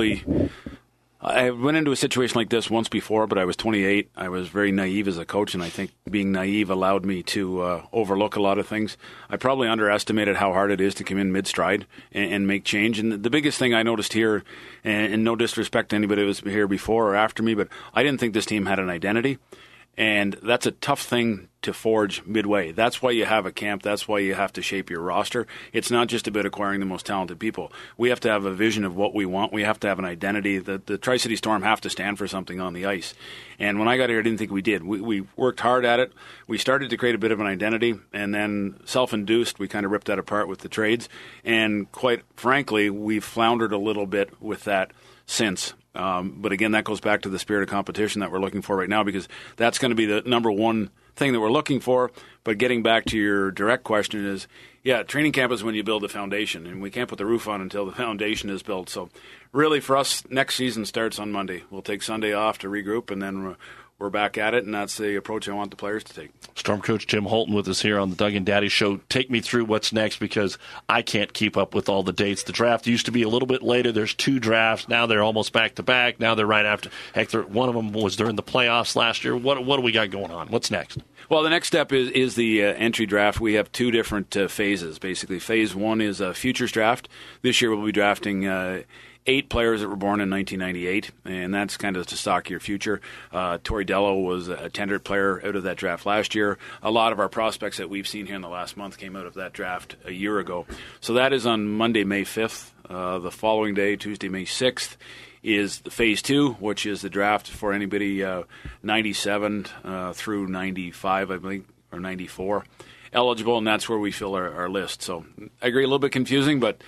I went into a situation like this once before, but I was 28. I was very naive as a coach, and I think being naive allowed me to overlook a lot of things. I probably underestimated how hard it is to come in mid-stride and make change. And the biggest thing I noticed here, and no disrespect to anybody who was here before or after me, but I didn't think this team had an identity. And that's a tough thing to forge midway. That's why you have a camp. That's why you have to shape your roster. It's not just about acquiring the most talented people. We have to have a vision of what we want. We have to have an identity. The Tri-City Storm have to stand for something on the ice. And when I got here, I didn't think we did. We worked hard at it. We started to create a bit of an identity, and then self-induced, we kind of ripped that apart with the trades. And quite frankly, we've floundered a little bit with that since. But again, that goes back to the spirit of competition that we're looking for right now, because that's going to be the number one thing that we're looking for. But getting back to your direct question is, yeah, training camp is when you build the foundation, and we can't put the roof on until the foundation is built. So really for us, next season starts on Monday. We'll take Sunday off to regroup, and then we're back at it, and that's the approach I want the players to take. Storm coach Jim Holton with us here on the Doug and Daddy Show. Take me through what's next, because I can't keep up with all the dates. The draft used to be a little bit later. There's 2 drafts. Now they're almost back-to-back. Now they're right after. Heck, one of them was during the playoffs last year. What do we got going on? What's next? Well, the next step is the entry draft. We have 2 different phases, basically. Phase 1 is a futures draft. This year we'll be drafting 8 players that were born in 1998, and that's kind of to stock your future. Tori Dello was a tendered player out of that draft last year. A lot of our prospects that we've seen here in the last month came out of that draft a year ago. So that is on Monday, May 5th. The following day, Tuesday, May 6th, is the Phase 2, which is the draft for anybody 97 through 95, I believe, or 94 eligible, and that's where we fill our list. So I agree, a little bit confusing, but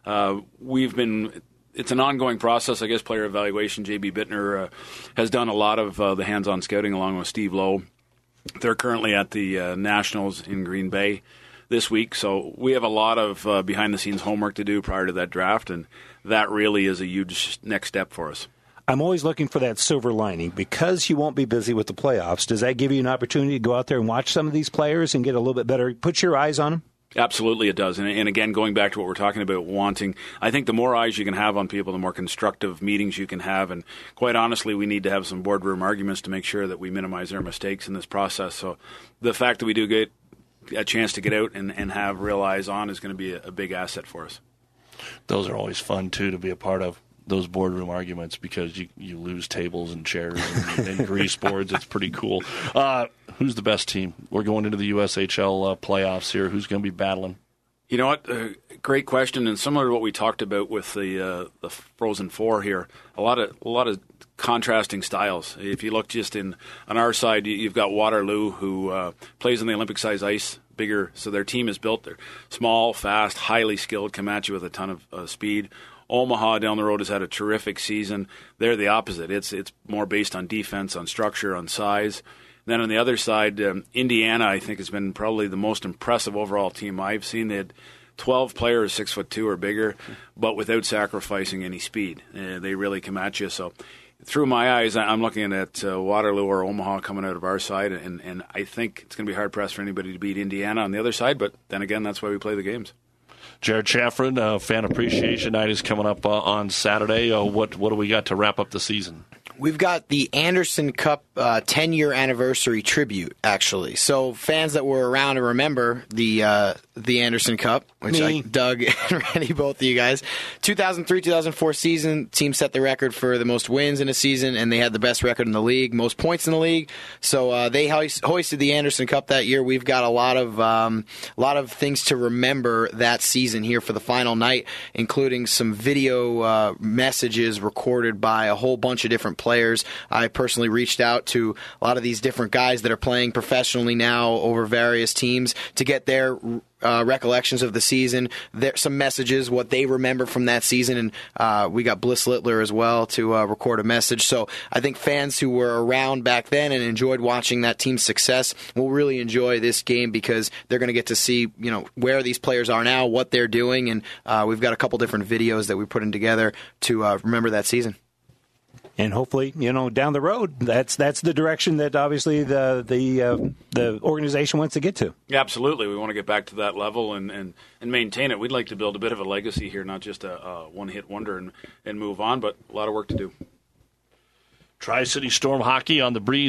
it's an ongoing process. I guess player evaluation, J.B. Bittner has done a lot of the hands-on scouting along with Steve Lowe. They're currently at the Nationals in Green Bay this week, so we have a lot of behind-the-scenes homework to do prior to that draft, and that really is a huge next step for us. I'm always looking for that silver lining. Because you won't be busy with the playoffs, does that give you an opportunity to go out there and watch some of these players and get a little bit better, put your eyes on them? Absolutely it does. And again, going back to what we're talking about, I think the more eyes you can have on people, the more constructive meetings you can have. And quite honestly, we need to have some boardroom arguments to make sure that we minimize our mistakes in this process. So the fact that we do get a chance to get out and have real eyes on is going to be a big asset for us. Those are always fun, too, to be a part of, those boardroom arguments, because you lose tables and chairs and grease boards. It's pretty cool. Who's the best team? We're going into the USHL playoffs here. Who's going to be battling? You know what? Great question, and similar to what we talked about with the Frozen Four here, a lot of contrasting styles. If you look just on our side, you've got Waterloo, who plays on the Olympic-size ice, bigger, so their team is built. They're small, fast, highly skilled, come at you with a ton of speed. Omaha down the road has had a terrific season. They're the opposite. It's more based on defense, on structure, on size. Then on the other side, Indiana, I think, has been probably the most impressive overall team I've seen. They had 12 players 6'2" or bigger, but without sacrificing any speed. They really come at you. So through my eyes, I'm looking at Waterloo or Omaha coming out of our side, and I think it's going to be hard-pressed for anybody to beat Indiana on the other side, but then again, that's why we play the games. Jared Chaffron, Fan Appreciation Night is coming up on Saturday. What do we got to wrap up the season? We've got the Anderson Cup 10-year anniversary tribute, actually. So fans that were around and remember the Anderson Cup, which Doug and Randy, both of you guys, 2003-2004 season, team set the record for the most wins in a season, and they had the best record in the league, most points in the league. So they hoisted the Anderson Cup that year. We've got a lot of things to remember that season here for the final night, including some video messages recorded by a whole bunch of different players. I personally reached out to a lot of these different guys that are playing professionally now over various teams to get their recollections of the season, some messages, what they remember from that season, and we got Bliss Littler as well to record a message. So I think fans who were around back then and enjoyed watching that team's success will really enjoy this game because they're going to get to see, where these players are now, what they're doing, and we've got a couple different videos that we're putting together to remember that season. And hopefully, down the road, that's the direction that obviously the organization wants to get to. Yeah, absolutely. We want to get back to that level and maintain it. We'd like to build a bit of a legacy here, not just a one-hit wonder and move on, but a lot of work to do. Tri-City Storm Hockey on the Breeze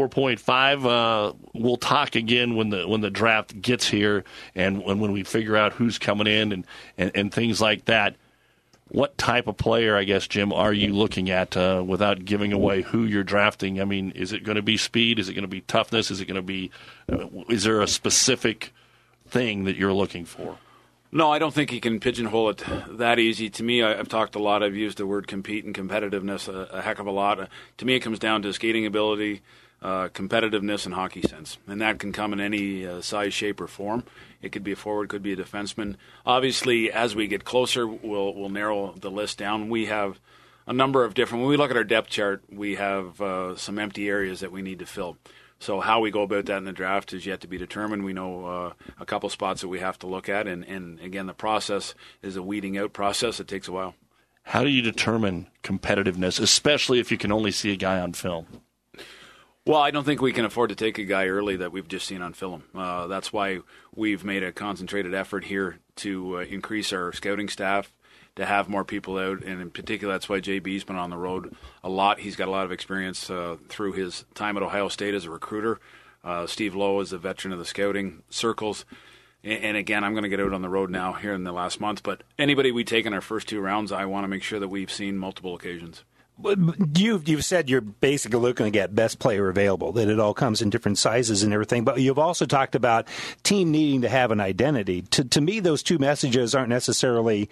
94.5. We'll talk again when the draft gets here and when we figure out who's coming in and things like that. What type of player, I guess, Jim, are you looking at without giving away who you're drafting? I mean, is it going to be speed? Is it going to be toughness? Is it going to be is there a specific thing that you're looking for? No, I don't think you can pigeonhole it that easy. To me, I've talked a lot. I've used the word compete and competitiveness a heck of a lot. To me, it comes down to skating ability, competitiveness, and hockey sense. And that can come in any size, shape, or form. It could be a forward, could be a defenseman. Obviously, as we get closer, we'll narrow the list down. We have a number of different. When we look at our depth chart, we have some empty areas that we need to fill. So how we go about that in the draft is yet to be determined. We know a couple spots that we have to look at, and again, the process is a weeding out process. It takes a while. How do you determine competitiveness, especially if you can only see a guy on film? Well, I don't think we can afford to take a guy early that we've just seen on film. That's why we've made a concentrated effort here to increase our scouting staff, to have more people out, and in particular, that's why JB's been on the road a lot. He's got a lot of experience through his time at Ohio State as a recruiter. Steve Lowe is a veteran of the scouting circles. And again, I'm going to get out on the road now here in the last month, but anybody we take in our first two rounds, I want to make sure that we've seen multiple occasions. You've said you're basically looking to get best player available, that it all comes in different sizes and everything, but you've also talked about team needing to have an identity. To me, those two messages aren't necessarily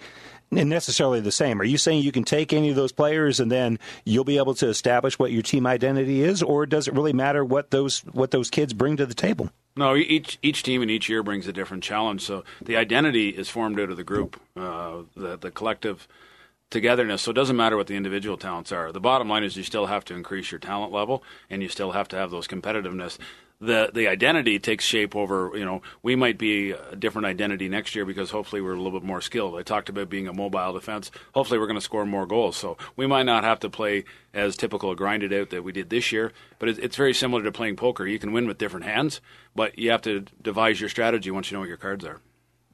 the same. Are you saying you can take any of those players and then you'll be able to establish what your team identity is, or does it really matter what those kids bring to the table? No, each team in each year brings a different challenge, so the identity is formed out of the group, the collective togetherness. So it doesn't matter what the individual talents are. The bottom line is you still have to increase your talent level, and you still have to have those competitiveness. The identity takes shape over, we might be a different identity next year because hopefully we're a little bit more skilled. I talked about being a mobile defense. Hopefully we're going to score more goals. So we might not have to play as typical grinded out that we did this year, but it's very similar to playing poker. You can win with different hands, but you have to devise your strategy once you know what your cards are.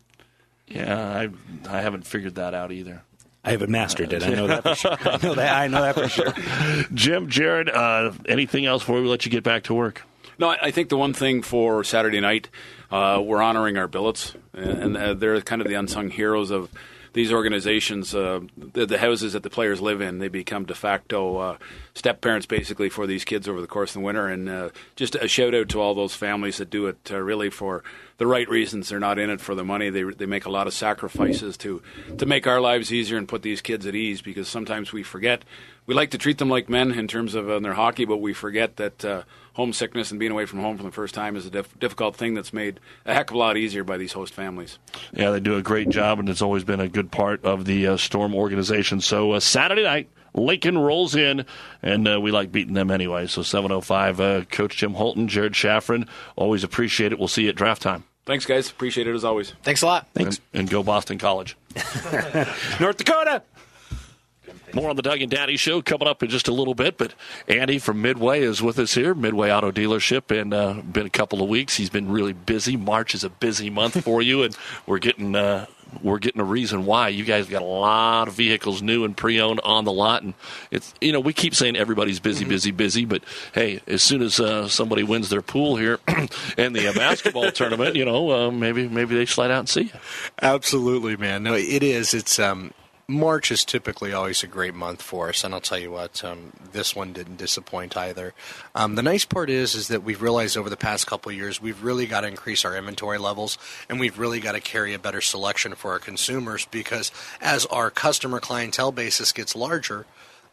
Yeah, I haven't figured that out either. I haven't mastered it. I know that for sure. I know that for sure. Jim, Jared, anything else before we let you get back to work? No, I think the one thing for Saturday night, we're honoring our billets, and they're kind of the unsung heroes of these organizations. The houses that the players live in, they become de facto step-parents basically for these kids over the course of the winter, and just a shout-out to all those families that do it really for the right reasons. They're not in it for the money. They make a lot of sacrifices to make our lives easier and put these kids at ease, because sometimes we forget. We like to treat them like men in terms of their hockey, but we forget that homesickness and being away from home for the first time is a difficult thing that's made a heck of a lot easier by these host families. Yeah, they do a great job, and it's always been a good part of the Storm organization. So Saturday night, Lincoln rolls in, and we like beating them anyway. So 7:05, Coach Jim Holton, Jared Shaffron, always appreciate it. We'll see you at draft time. Thanks, guys. Appreciate it as always. Thanks a lot. Thanks. And go Boston College. North Dakota! More on the Doug and Daddy Show coming up in just a little bit, but Andy from Midway is with us here, Midway Auto Dealership, and been a couple of weeks. He's been really busy. March is a busy month for you, and we're getting a reason why. You guys got a lot of vehicles new and pre-owned on the lot, and it's we keep saying everybody's busy, busy, but hey, as soon as somebody wins their pool here and the basketball tournament, maybe they slide out and see you. Absolutely, man. No, it is. It's March is typically always a great month for us, and I'll tell you what, this one didn't disappoint either. The nice part is that we've realized over the past couple of years we've really got to increase our inventory levels, and we've really got to carry a better selection for our consumers, because as our customer clientele basis gets larger,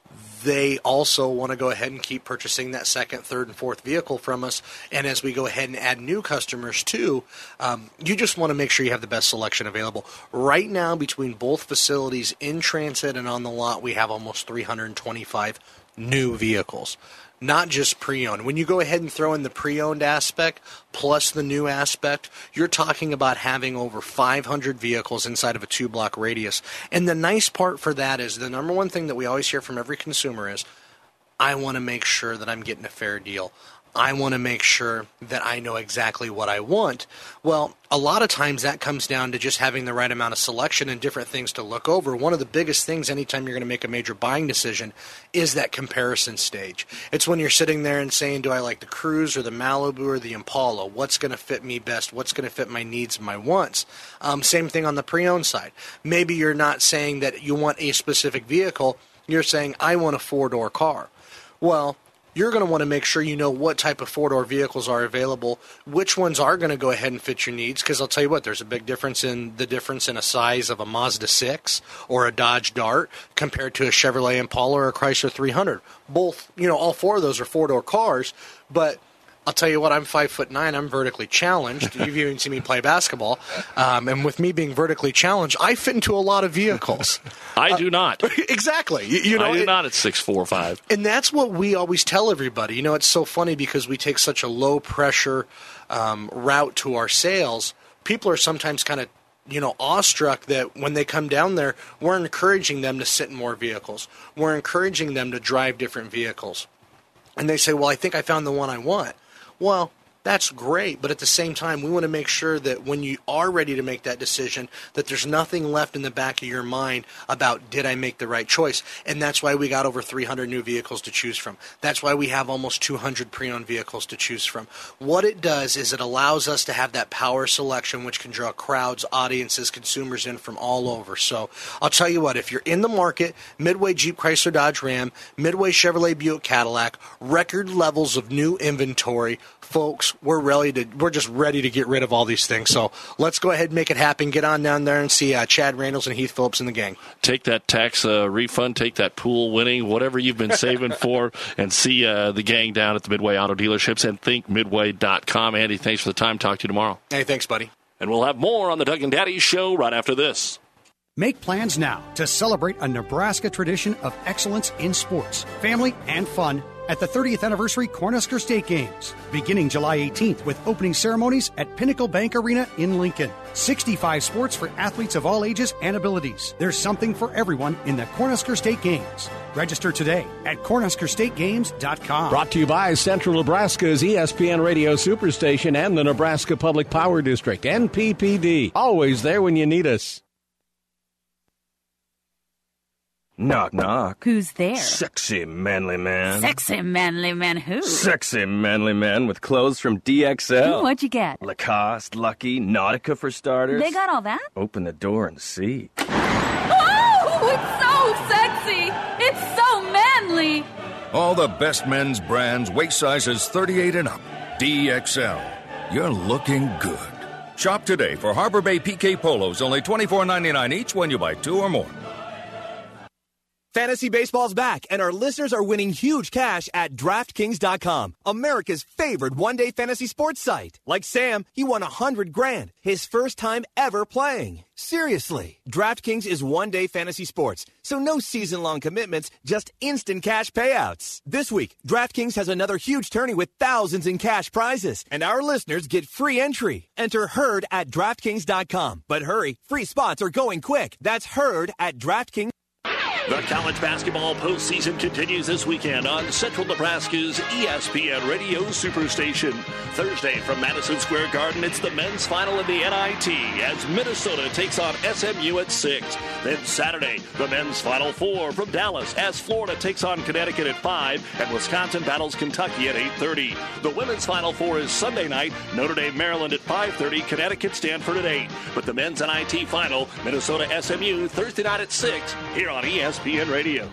they also want to go ahead and keep purchasing that second, third, and fourth vehicle from us. And as we go ahead and add new customers too, you just want to make sure you have the best selection available. Right now, between both facilities, in transit and on the lot, we have almost 325 new vehicles. Not just pre-owned. When you go ahead and throw in the pre-owned aspect plus the new aspect, you're talking about having over 500 vehicles inside of a 2-block radius. And the nice part for that is the number one thing that we always hear from every consumer is, I want to make sure that I'm getting a fair deal. I want to make sure that I know exactly what I want. Well, a lot of times that comes down to just having the right amount of selection and different things to look over. One of the biggest things anytime you're going to make a major buying decision is that comparison stage. It's when you're sitting there and saying, do I like the Cruze or the Malibu or the Impala? What's going to fit me best? What's going to fit my needs and my wants? Same thing on the pre-owned side. Maybe you're not saying that you want a specific vehicle. You're saying, I want a 4-door car. Well, you're going to want to make sure you know what type of 4-door vehicles are available, which ones are going to go ahead and fit your needs, because I'll tell you what, there's a big difference in a size of a Mazda 6 or a Dodge Dart compared to a Chevrolet Impala or a Chrysler 300. Both, all 4 of those are 4-door cars, but I'll tell you what, I'm 5'9". I'm vertically challenged. You've even seen me play basketball. And with me being vertically challenged, I fit into a lot of vehicles. I do not. Exactly. I do not at 6'4", 5". And that's what we always tell everybody. It's so funny because we take such a low-pressure route to our sales. People are sometimes kind of awestruck that when they come down there, we're encouraging them to sit in more vehicles. We're encouraging them to drive different vehicles. And they say, well, I think I found the one I want. Well, that's great, but at the same time, we want to make sure that when you are ready to make that decision, that there's nothing left in the back of your mind about, did I make the right choice? And that's why we got over 300 new vehicles to choose from. That's why we have almost 200 pre-owned vehicles to choose from. What it does is it allows us to have that power selection, which can draw crowds, audiences, consumers in from all over. So I'll tell you what, if you're in the market, Midway Jeep Chrysler Dodge Ram, Midway Chevrolet Buick Cadillac, record levels of new inventory, folks, we're just ready to get rid of all these things. So let's go ahead and make it happen. Get on down there and see Chad Randalls and Heath Phillips and the gang. Take that tax refund, take that pool winning, whatever you've been saving for, and see the gang down at the Midway Auto Dealerships and thinkmidway.com. Andy, thanks for the time. Talk to you tomorrow. Hey, thanks, buddy. And we'll have more on the Doug and Daddy Show right after this. Make plans now to celebrate a Nebraska tradition of excellence in sports, family, and fun at the 30th Anniversary Cornhusker State Games, beginning July 18th with opening ceremonies at Pinnacle Bank Arena in Lincoln. 65 sports for athletes of all ages and abilities. There's something for everyone in the Cornhusker State Games. Register today at CornhuskerStateGames.com. Brought to you by Central Nebraska's ESPN Radio Superstation and the Nebraska Public Power District, NPPD. Always there when you need us. Knock, knock. Who's there? Sexy, manly man. Sexy, manly man who? Sexy, manly man with clothes from DXL. What'd you get? Lacoste, Lucky, Nautica for starters. They got all that? Open the door and see. Oh, it's so sexy! It's so manly! All the best men's brands, waist sizes 38 and up. DXL. You're looking good. Shop today for Harbor Bay PK Polos, only $24.99 each when you buy 2 or more. Fantasy baseball's back, and our listeners are winning huge cash at DraftKings.com, America's favorite one-day fantasy sports site. Like Sam, he won $100,000, his first time ever playing. Seriously, DraftKings is one-day fantasy sports, so no season-long commitments, just instant cash payouts. This week, DraftKings has another huge tourney with thousands in cash prizes, and our listeners get free entry. Enter HERD at DraftKings.com. But hurry, free spots are going quick. That's HERD at DraftKings. The college basketball postseason continues this weekend on Central Nebraska's ESPN Radio Superstation. Thursday from Madison Square Garden, it's the men's final in the NIT as Minnesota takes on SMU at 6. Then Saturday, the men's Final Four from Dallas as Florida takes on Connecticut at 5 and Wisconsin battles Kentucky at 8:30. The women's Final Four is Sunday night, Notre Dame, Maryland at 5:30, Connecticut, Stanford at 8. But the men's NIT final, Minnesota, SMU, Thursday night at 6 here on ESPN Radio.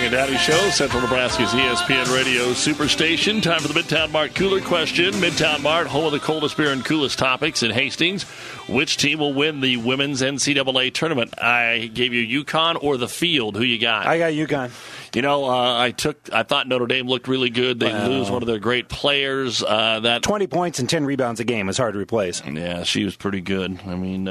and Daddy Show, Central Nebraska's ESPN Radio Superstation. Time for the Midtown Mart Cooler question. Midtown Mart, home of the coldest beer and coolest topics in Hastings. Which team will win the women's NCAA tournament? I gave you UConn or the Field. Who you got? I got UConn. You know, I thought Notre Dame looked really good. They lose one of their great players. That 20 points and 10 rebounds a game is hard to replace. Yeah, she was pretty good. I mean,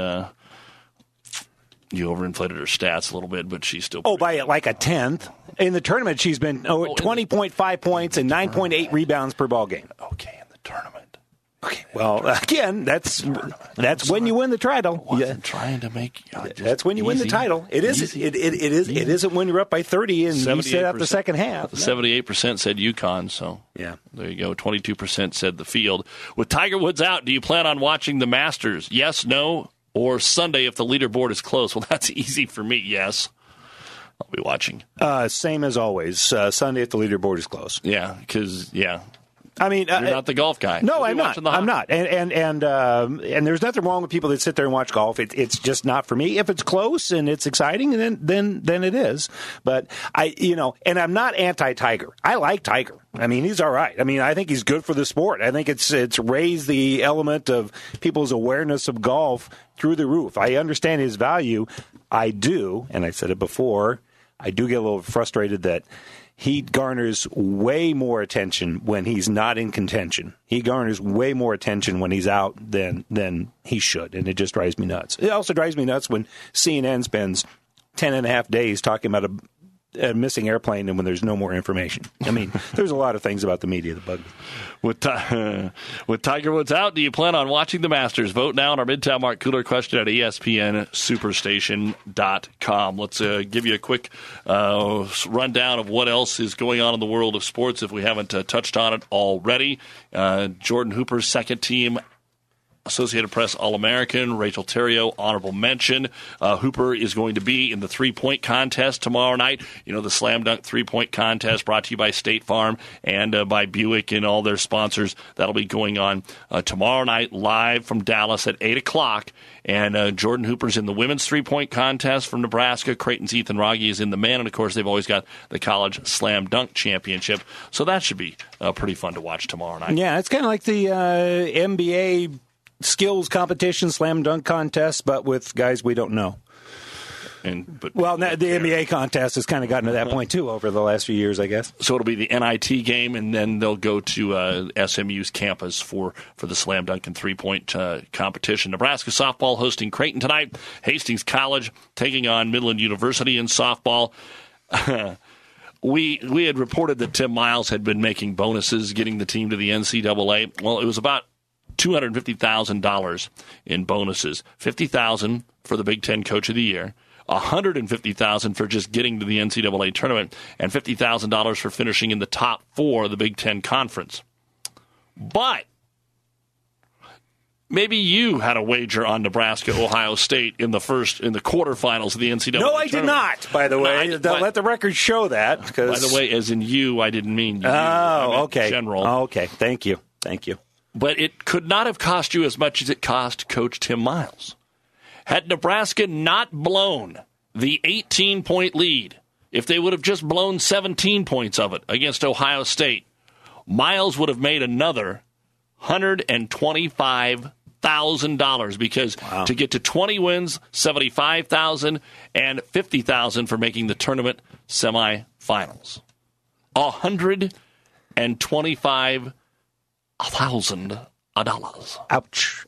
you overinflated her stats a little bit, but she's still... by like a tenth. In the tournament, she's been 20.5 points and 9.8 rebounds per ball game. Okay, in the tournament. Okay, well, again, that's when you win the title. Wasn't trying to make that's when you win the title. It isn't when you're up by 30 and you set up the second half. 78% said UConn, so yeah, there you go. 22% said the Field. With Tiger Woods out, do you plan on watching the Masters? Yes, no, or Sunday if the leaderboard is close? Well, that's easy for me. Yes, I'll be watching. Same as always. Sunday if the leaderboard is close. Yeah, because I mean, you're not the golf guy. No, I'm not. I'm not. And there's nothing wrong with people that sit there and watch golf. It's just not for me. If it's close and it's exciting, then it is. But and I'm not anti-Tiger. I like Tiger. I mean, he's all right. I mean, I think he's good for the sport. I think it's raised the element of people's awareness of golf through the roof. I understand his value. I do, and I said it before, I do get a little frustrated that he garners way more attention when he's not in contention. He garners way more attention when he's out than he should, and it just drives me nuts. It also drives me nuts when CNN spends 10 and a half days talking about a missing airplane and when there's no more information. I mean, there's a lot of things about the media that bug me. With Tiger Woods out, do you plan on watching the Masters? Vote now on our Midtown Mart Cooler question at ESPNSuperstation.com. Let's give you a quick rundown of what else is going on in the world of sports if we haven't touched on it already. Jordan Hooper's second team Associated Press All-American, Rachel Theriot, honorable mention. Hooper is going to be in the three-point contest tomorrow night. You know, the Slam Dunk three-point contest brought to you by State Farm and by Buick and all their sponsors. That'll be going on tomorrow night live from Dallas at 8 o'clock. And Jordan Hooper's in the women's three-point contest from Nebraska. Creighton's Ethan Rogge is in the men. And, of course, they've always got the college Slam Dunk championship. So that should be pretty fun to watch tomorrow night. Yeah, it's kind of like the NBA skills competition, slam dunk contest, but with guys we don't know. The NBA contest has kind of gotten to that point, too, over the last few years, I guess. So it'll be the NIT game, and then they'll go to SMU's campus for the slam dunk and three-point competition. Nebraska softball hosting Creighton tonight. Hastings College taking on Midland University in softball. We had reported that Tim Miles had been making bonuses, getting the team to the NCAA. Well, it was about $250,000 in bonuses. $50,000 for the Big Ten Coach of the Year, $150,000 for just getting to the NCAA tournament, and $50,000 for finishing in the top four of the Big Ten Conference. But maybe you had a wager on Nebraska, Ohio State in the quarterfinals of the NCAA. No, I did not. By the way, let the record show that. By the way, as in you, I didn't mean you. Oh, okay. In general. Oh, okay. Thank you. But it could not have cost you as much as it cost Coach Tim Miles. Had Nebraska not blown the 18-point lead, if they would have just blown 17 points of it against Ohio State, Miles would have made another $125,000 because to get to 20 wins, $75,000 and $50,000 for making the tournament semifinals. $125,000. Ouch.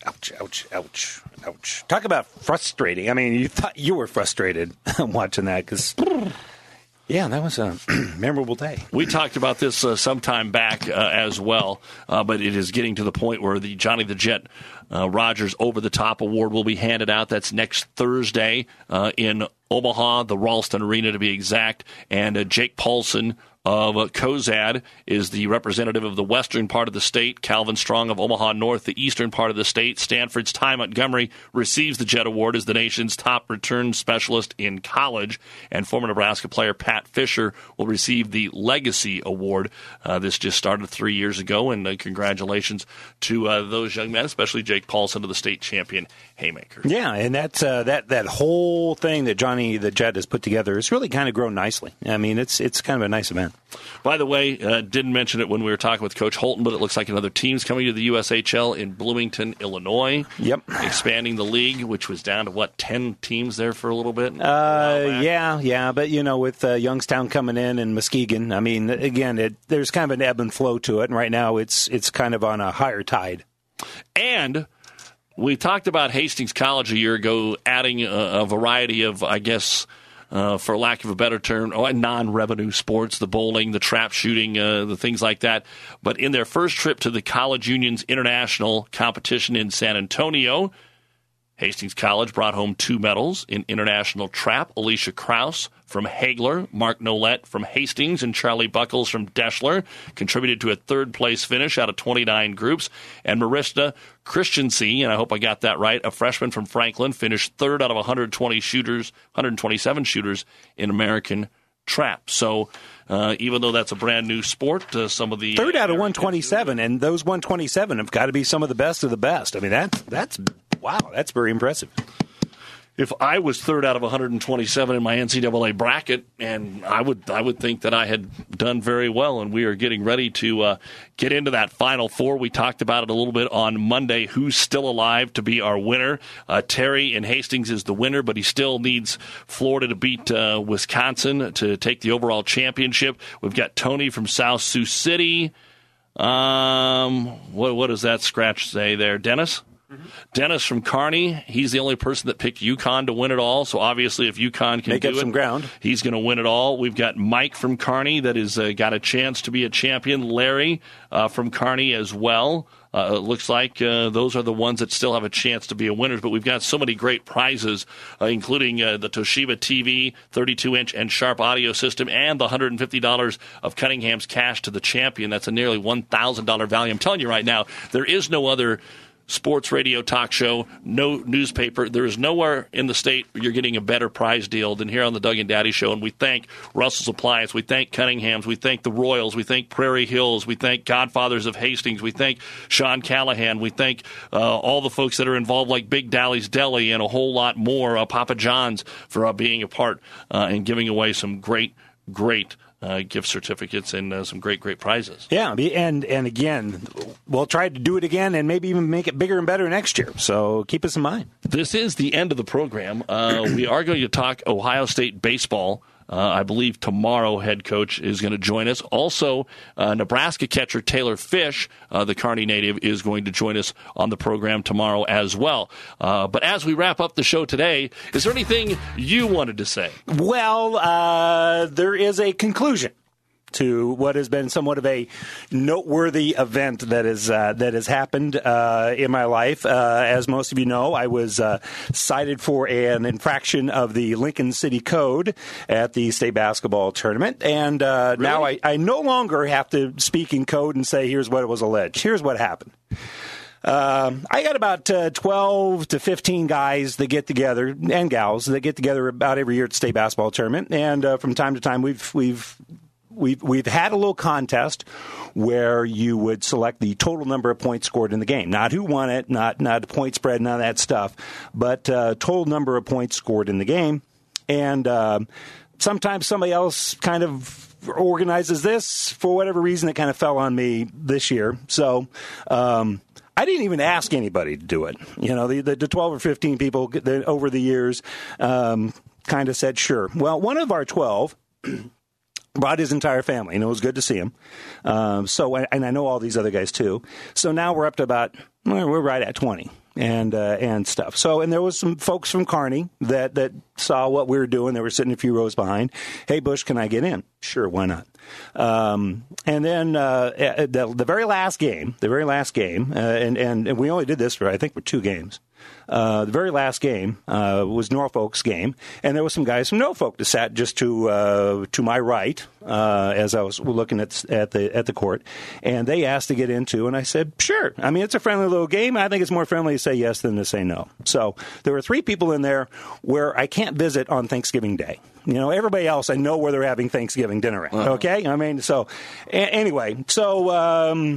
Talk about frustrating. I mean, you thought you were frustrated watching that because, yeah, that was a memorable day. We talked about this sometime back as well, but it is getting to the point where the Johnny the Jet Rogers Over the Top Award will be handed out. That's next Thursday in Omaha, the Ralston Arena to be exact, and Jake Paulson of Cozad is the representative of the western part of the state. Calvin Strong of Omaha North, the eastern part of the state. Stanford's Ty Montgomery receives the Jet Award as the nation's top return specialist in college. And former Nebraska player Pat Fisher will receive the Legacy Award. This just started 3 years ago, and congratulations to those young men, especially Jake Paulson of the state champion Haymaker. Yeah, and that's that whole thing that Johnny the Jet has put together has really kind of grown nicely. I mean, it's kind of a nice event. By the way, didn't mention it when we were talking with Coach Holton, but it looks like another team's coming to the USHL in Bloomington, Illinois. Yep. Expanding the league, which was down to, 10 teams there for a little bit? Yeah, but, with Youngstown coming in and Muskegon, I mean, again, there's kind of an ebb and flow to it, and right now it's kind of on a higher tide. And we talked about Hastings College a year ago adding a variety of, I guess, for lack of a better term, non-revenue sports, the bowling, the trap shooting, the things like that. But in their first trip to the College Union's international competition in San Antonio, Hastings College brought home 2 medals in international trap. Alicia Krause from Hagler, Mark Nolette from Hastings, and Charlie Buckles from Deschler contributed to a third-place finish out of 29 groups. And Marista Christensen, and I hope I got that right, a freshman from Franklin, finished third out of 127 shooters in American trap. So even though that's a brand new sport, some of the third out of 127, and those 127 have got to be some of the best of the best. I mean, that's wow, that's very impressive. If I was third out of 127 in my NCAA bracket, and I would think that I had done very well, and we are getting ready to get into that Final Four. We talked about it a little bit on Monday, who's still alive to be our winner. Terry in Hastings is the winner, but he still needs Florida to beat Wisconsin to take the overall championship. We've got Tony from South Sioux City. What does that scratch say there? Dennis? Mm-hmm. Dennis from Kearney, he's the only person that picked UConn to win it all. So obviously, if UConn can make up some ground, he's going to win it all. We've got Mike from Kearney that has got a chance to be a champion. Larry from Kearney as well. It looks like those are the ones that still have a chance to be a winners. But we've got so many great prizes, including the Toshiba TV 32-inch and Sharp audio system, and the $150 of Cunningham's cash to the champion. That's a nearly $1,000 value. I'm telling you right now, there is no other sports radio talk show, no newspaper. There is nowhere in the state where you're getting a better prize deal than here on the Doug and Daddy Show. And we thank Russell's Appliance. We thank Cunningham's. We thank the Royals. We thank Prairie Hills. We thank Godfathers of Hastings. We thank Sean Callahan. We thank all the folks that are involved, like Big Dally's Deli and a whole lot more, Papa John's, for being a part and giving away some great gift certificates and some great prizes. Yeah, and again, we'll try to do it again and maybe even make it bigger and better next year. So keep us in mind. This is the end of the program. We are going to talk Ohio State baseball. I believe tomorrow head coach is going to join us. Also, Nebraska catcher Taylor Fish, the Kearney native, is going to join us on the program tomorrow as well. But as we wrap up the show today, is there anything you wanted to say? Well, there is a conclusion to what has been somewhat of a noteworthy event that has happened in my life. As most of you know, I was cited for an infraction of the Lincoln City Code at the state basketball tournament, and really? Now I no longer have to speak in code and say, here's what was alleged. Here's what happened. I got about 12 to 15 guys that get together, and gals that get together about every year at the state basketball tournament, and from time to time We've had a little contest where you would select the total number of points scored in the game. Not who won it, not the point spread, none of that stuff, but total number of points scored in the game. And sometimes somebody else kind of organizes this. For whatever reason, it kind of fell on me this year. So I didn't even ask anybody to do it. You know, the 12 or 15 people over the years kind of said, sure. Well, one of our 12... brought his entire family, and it was good to see him. And I know all these other guys too. So now we're up to we're right at 20 and stuff. So, and there was some folks from Kearney that saw what we were doing. They were sitting a few rows behind. Hey, Bush, can I get in? Sure, why not? And then the very last game, and we only did this for 2 games. the very last game was Norfolk's game, and there was some guys from Norfolk that sat just to my right as I was looking at the court, and they asked to get into, and I said, sure. I mean, it's a friendly little game. I think it's more friendly to say yes than to say no. So there were 3 people in there where I can't visit on Thanksgiving Day. You know, everybody else, I know where they're having Thanksgiving dinner at, okay? I mean, so anyway, so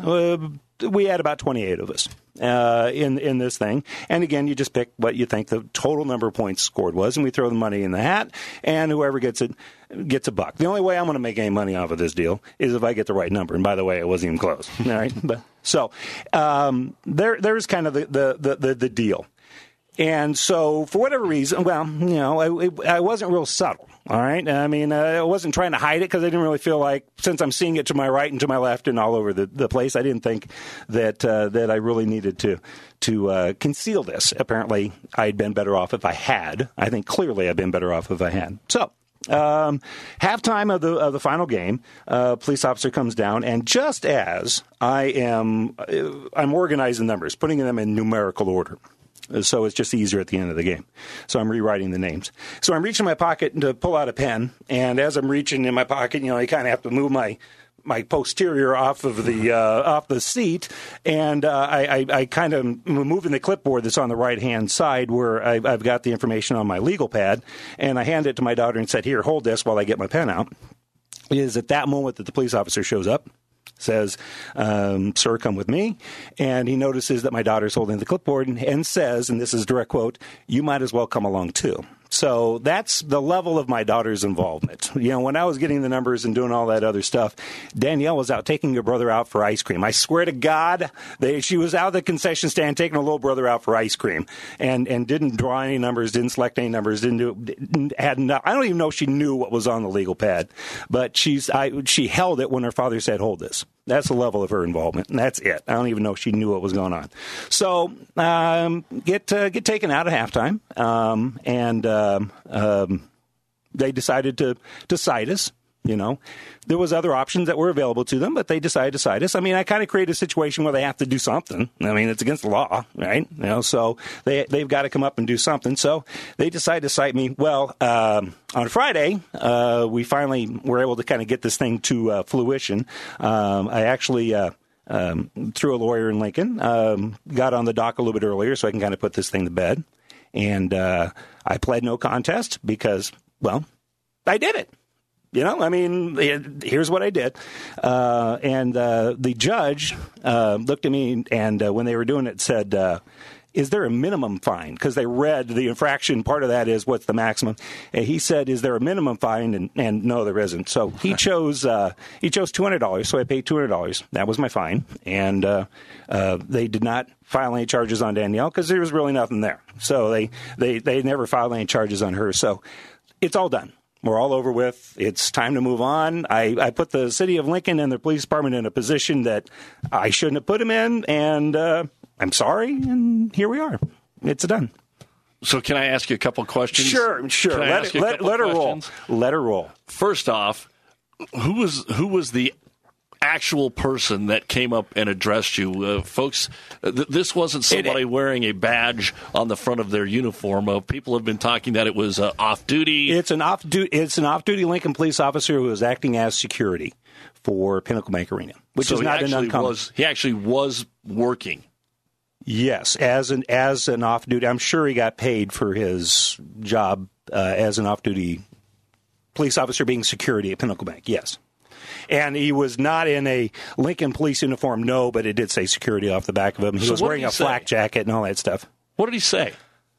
we had about 28 of us in this thing. And again, you just pick what you think the total number of points scored was, and we throw the money in the hat, and whoever gets it gets a buck. The only way I'm going to make any money off of this deal is if I get the right number. And by the way, it wasn't even close. All right? So there's kind of the deal. And so, for whatever reason, well, you know, I wasn't real subtle, all right? I mean, I wasn't trying to hide it because I didn't really feel like, since I'm seeing it to my right and to my left and all over the place, I didn't think that I really needed to conceal this. Apparently, I'd been better off if I had. I think clearly I've been better off if I had. So, halftime of the final game, police officer comes down, and just as I'm organizing numbers, putting them in numerical order. So it's just easier at the end of the game. So I'm rewriting the names. So I'm reaching my pocket to pull out a pen, and as I'm reaching in my pocket, you know, I kind of have to move my posterior off of the seat, and I kind of moving the clipboard that's on the right hand side where I've got the information on my legal pad, and I hand it to my daughter and said, "Here, hold this while I get my pen out." It is at that moment that the police officer shows up. Says, "Sir, come with me." And he notices that my daughter's holding the clipboard and says, and this is a direct quote, "You might as well come along too." So that's the level of my daughter's involvement. You know, when I was getting the numbers and doing all that other stuff, Danielle was out taking her brother out for ice cream. I swear to God, she was out at the concession stand taking her little brother out for ice cream, and didn't draw any numbers, didn't select any numbers, I don't even know if she knew what was on the legal pad, but she held it when her father said, "Hold this." That's the level of her involvement, and that's it. I don't even know if she knew what was going on. So get taken out at halftime, and they decided to cite us. You know, there was other options that were available to them, but they decided to cite us. I mean, I kind of created a situation where they have to do something. I mean, it's against the law, right? You know, so they've got to come up and do something. So they decided to cite me. Well, on Friday, we finally were able to kind of get this thing to fruition. I actually through a lawyer in Lincoln, got on the dock a little bit earlier so I can kind of put this thing to bed. And I pled no contest because, well, I did it. You know, I mean, here's what I did. And the judge looked at me and when they were doing it said, "Is there a minimum fine?" Because they read the infraction. Part of that is what's the maximum. And he said, "Is there a minimum fine?" And no, there isn't. So he chose $200. So I paid $200. That was my fine. And they did not file any charges on Danielle because there was really nothing there. So they never filed any charges on her. So it's all done. We're all over with. It's time to move on. I put the city of Lincoln and the police department in a position that I shouldn't have put them in, and I'm sorry, and here we are. It's done. So can I ask you a couple questions? Sure. Let her roll. Let her roll. First off, who was the actual person that came up and addressed you? Folks, this wasn't somebody wearing a badge on the front of their uniform. People have been talking that it was off-duty. It's an off-duty Lincoln police officer who was acting as security for Pinnacle Bank Arena, which is not an uncommon. He actually was working. Yes, as an off-duty. I'm sure he got paid for his job as an off-duty police officer being security at Pinnacle Bank, yes. And he was not in a Lincoln police uniform, no, but it did say security off the back of him. He was wearing a flak jacket and all that stuff. What did he say?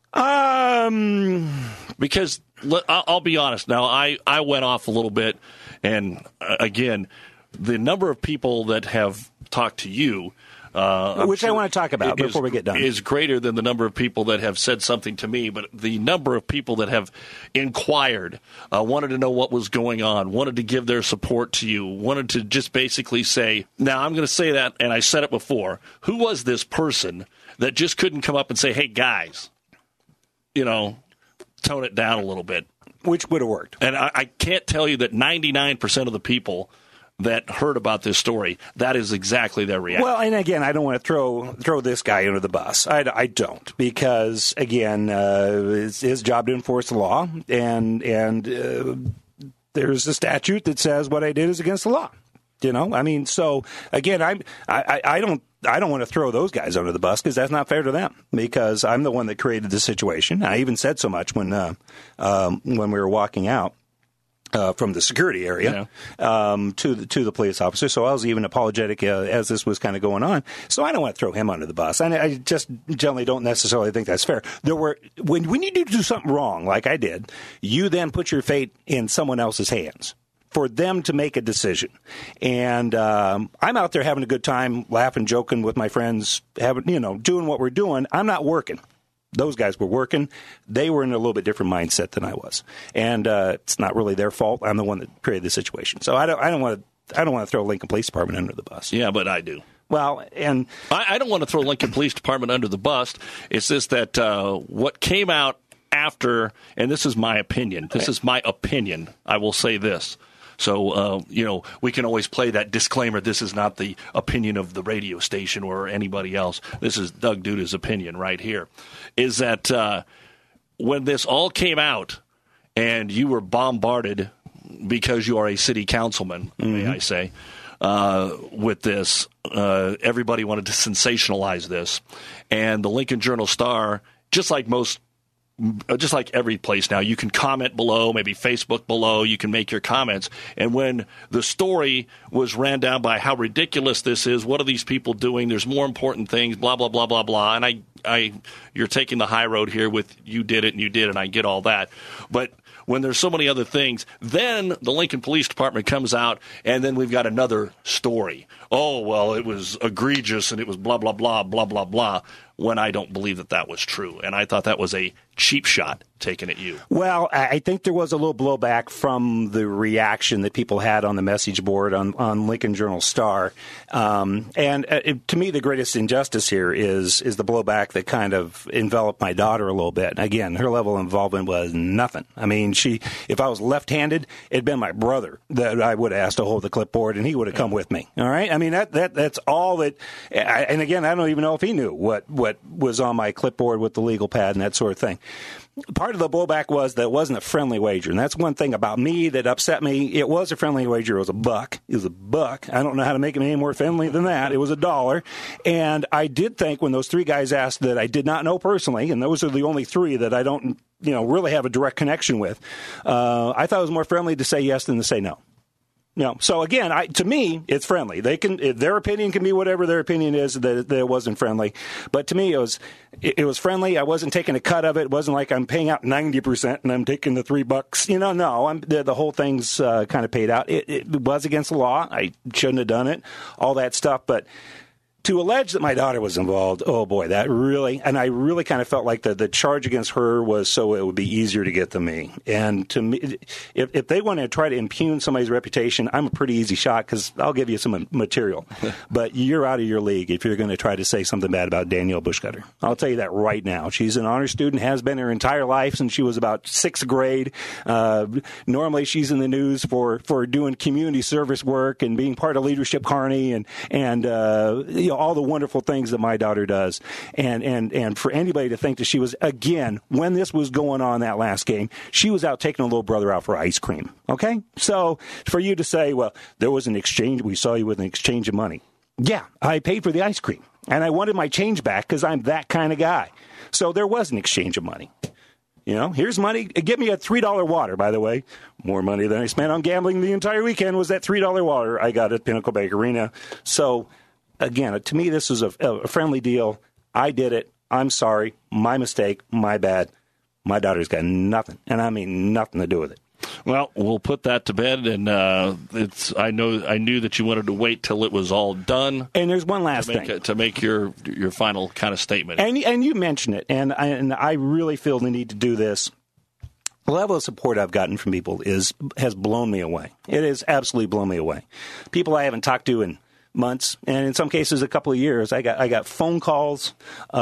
Because I'll be honest. Now, I went off a little bit, and again, the number of people that have talked to you, which I want to talk about before we get done, is greater than the number of people that have said something to me. But the number of people that have inquired, wanted to know what was going on, wanted to give their support to you, wanted to just basically say, now I'm going to say that, and I said it before, who was this person that just couldn't come up and say, hey, guys, you know, tone it down a little bit? Which would have worked. And I can't tell you that 99% of the people that heard about this story, that is exactly their reaction. Well, and again, I don't want to throw this guy under the bus. I don't, because again, it's his job to enforce the law, and there's a statute that says what I did is against the law. So again, I don't want to throw those guys under the bus, because that's not fair to them, because I'm the one that created the situation. I even said so much when we were walking out from the security area to the police officer. So I was even apologetic as this was kind of going on. So I don't want to throw him under the bus. And I just generally don't necessarily think that's fair. When you do something wrong, like I did, you then put your fate in someone else's hands for them to make a decision. And I'm out there having a good time, laughing, joking with my friends, doing what we're doing. I'm not working. Those guys were working. They were in a little bit different mindset than I was. And it's not really their fault. I'm the one that created the situation. So I don't want to throw Lincoln Police Department under the bus. Yeah, but I do. Well, and I don't want to throw Lincoln Police Department under the bus. It's just that what came out after, and this is my opinion. This is my opinion. I will say this. So, we can always play that disclaimer. This is not the opinion of the radio station or anybody else. This is Doug Duda's opinion right here. Is that when this all came out and you were bombarded because you are a city councilman, may I say, with this, everybody wanted to sensationalize this. And the Lincoln Journal-Star, just like every place now, you can comment below, maybe Facebook below, you can make your comments. And when the story was ran down by how ridiculous this is, what are these people doing? There's more important things, blah, blah, blah, blah, blah. And you're taking the high road here with you did it, and I get all that. But when there's so many other things, then the Lincoln Police Department comes out, and then we've got another story. Oh, well, it was egregious, and it was blah, blah, blah, blah, blah, blah, when I don't believe that was true. And I thought that was a cheap shot taken at you. Well, I think there was a little blowback from the reaction that people had on the message board on Lincoln Journal-Star. To me, the greatest injustice here is the blowback that kind of enveloped my daughter a little bit. Again, her level of involvement was nothing. I mean, if I was left-handed, it'd been my brother that I would have asked to hold the clipboard, and he would have come with me. All right? I mean, that's all that. And again, I don't even know if he knew what was on my clipboard with the legal pad and that sort of thing. Part of the blowback was that it wasn't a friendly wager, and that's one thing about me that upset me. It was a friendly wager. It was $1. It was $1. I don't know how to make it any more friendly than that. It was $1. And I did think when those three guys asked that I did not know personally, and those are the only three that I don't really have a direct connection with, I thought it was more friendly to say yes than to say no. So again, to me, it's friendly. Their opinion can be whatever their opinion is. That it wasn't friendly, but to me, it was friendly. I wasn't taking a cut of it. It wasn't like I'm paying out 90% and I'm taking the $3. No, the whole thing's kind of paid out. It was against the law. I shouldn't have done it. All that stuff, but. To allege that my daughter was involved, oh boy, that really, and I really kind of felt like the charge against her was so it would be easier to get to me. And to me, if they want to try to impugn somebody's reputation, I'm a pretty easy shot because I'll give you some material. But you're out of your league if you're going to try to say something bad about Danielle Bushcutter. I'll tell you that right now. She's an honor student, has been her entire life since she was about 6th grade. Normally she's in the news for doing community service work and being part of Leadership Kearney and all the wonderful things that my daughter does. And for anybody to think that she was, again, when this was going on that last game, she was out taking a little brother out for ice cream. Okay? So for you to say, well, there was an exchange, we saw you with an exchange of money. Yeah, I paid for the ice cream. And I wanted my change back because I'm that kind of guy. So there was an exchange of money. Here's money. Give me a $3 water, by the way. More money than I spent on gambling the entire weekend was that $3 water I got at Pinnacle Bank Arena. So again, to me, this was a friendly deal. I did it. I'm sorry. My mistake. My bad. My daughter's got nothing, and I mean nothing to do with it. Well, we'll put that to bed, and I knew that you wanted to wait till it was all done. And there's one last thing to make your final kind of statement. And you mentioned it, and I really feel the need to do this. The level of support I've gotten from people has blown me away. It has absolutely blown me away. People I haven't talked to in months, and in some cases a couple of years. I got phone calls.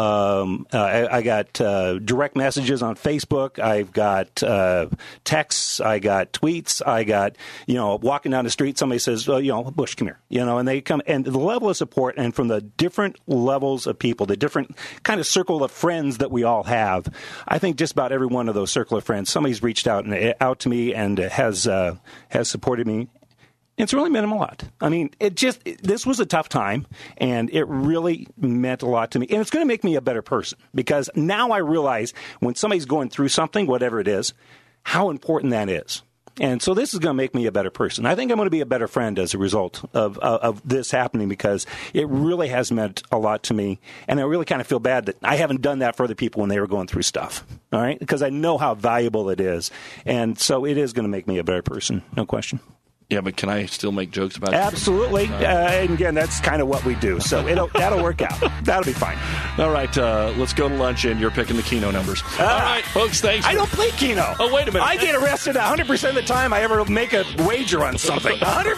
I got direct messages on Facebook. I've got texts. I got tweets. I got, walking down the street, somebody says, Bush, come here, and they come, and the level of support, and from the different levels of people, the different kind of circle of friends that we all have, I think just about every one of those circle of friends, somebody's reached out to me and has supported me. It's really meant a lot. I mean, this was a tough time, and it really meant a lot to me. And it's going to make me a better person, because now I realize when somebody's going through something, whatever it is, how important that is. And so this is going to make me a better person. I think I'm going to be a better friend as a result of this happening, because it really has meant a lot to me. And I really kind of feel bad that I haven't done that for other people when they were going through stuff. All right? Because I know how valuable it is. And so it is going to make me a better person. No question. Yeah, but can I still make jokes about it? Absolutely. And again, that's kind of what we do. So that'll work out. That'll be fine. All right, let's go to lunch, and you're picking the Keno numbers. All right, folks, thanks. I don't play Keno. Oh, wait a minute. I get arrested 100% of the time I ever make a wager on something.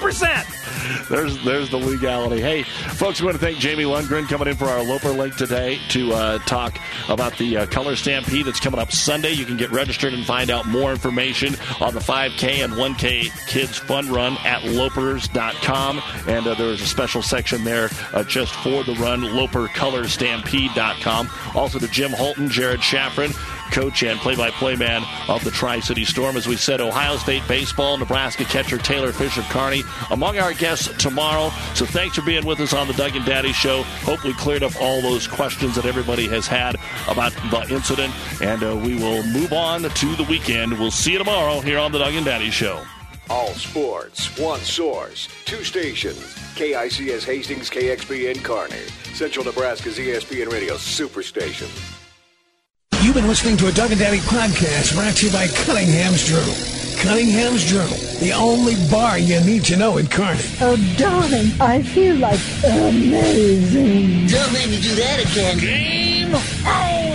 100%. There's the legality. Hey, folks, we want to thank Jamie Lundgren coming in for our Loper Link today to talk about the Color Stampede that's coming up Sunday. You can get registered and find out more information on the 5K and 1K Kids Fun Run at lopers.com, and there is a special section there just for the run, lopercolorstampede.com. Also to Jim Holton, Jared Shaffron, coach and play-by-play man of the Tri-City Storm. As we said, Ohio State baseball, Nebraska catcher Taylor Fish of Kearney among our guests tomorrow. So thanks for being with us on the Doug and Daddy Show. Hope we cleared up all those questions that everybody has had about the incident, and we will move on to the weekend. We'll see you tomorrow here on the Doug and Daddy Show. All sports, one source, two stations. KICS Hastings, KXPN Kearney. Central Nebraska's ESPN Radio Superstation. You've been listening to a Doug and Daddy podcast brought to you by Cunningham's Journal. Cunningham's Journal, the only bar you need to know in Kearney. Oh, darling, I feel like amazing. Don't make me do that again. Game on!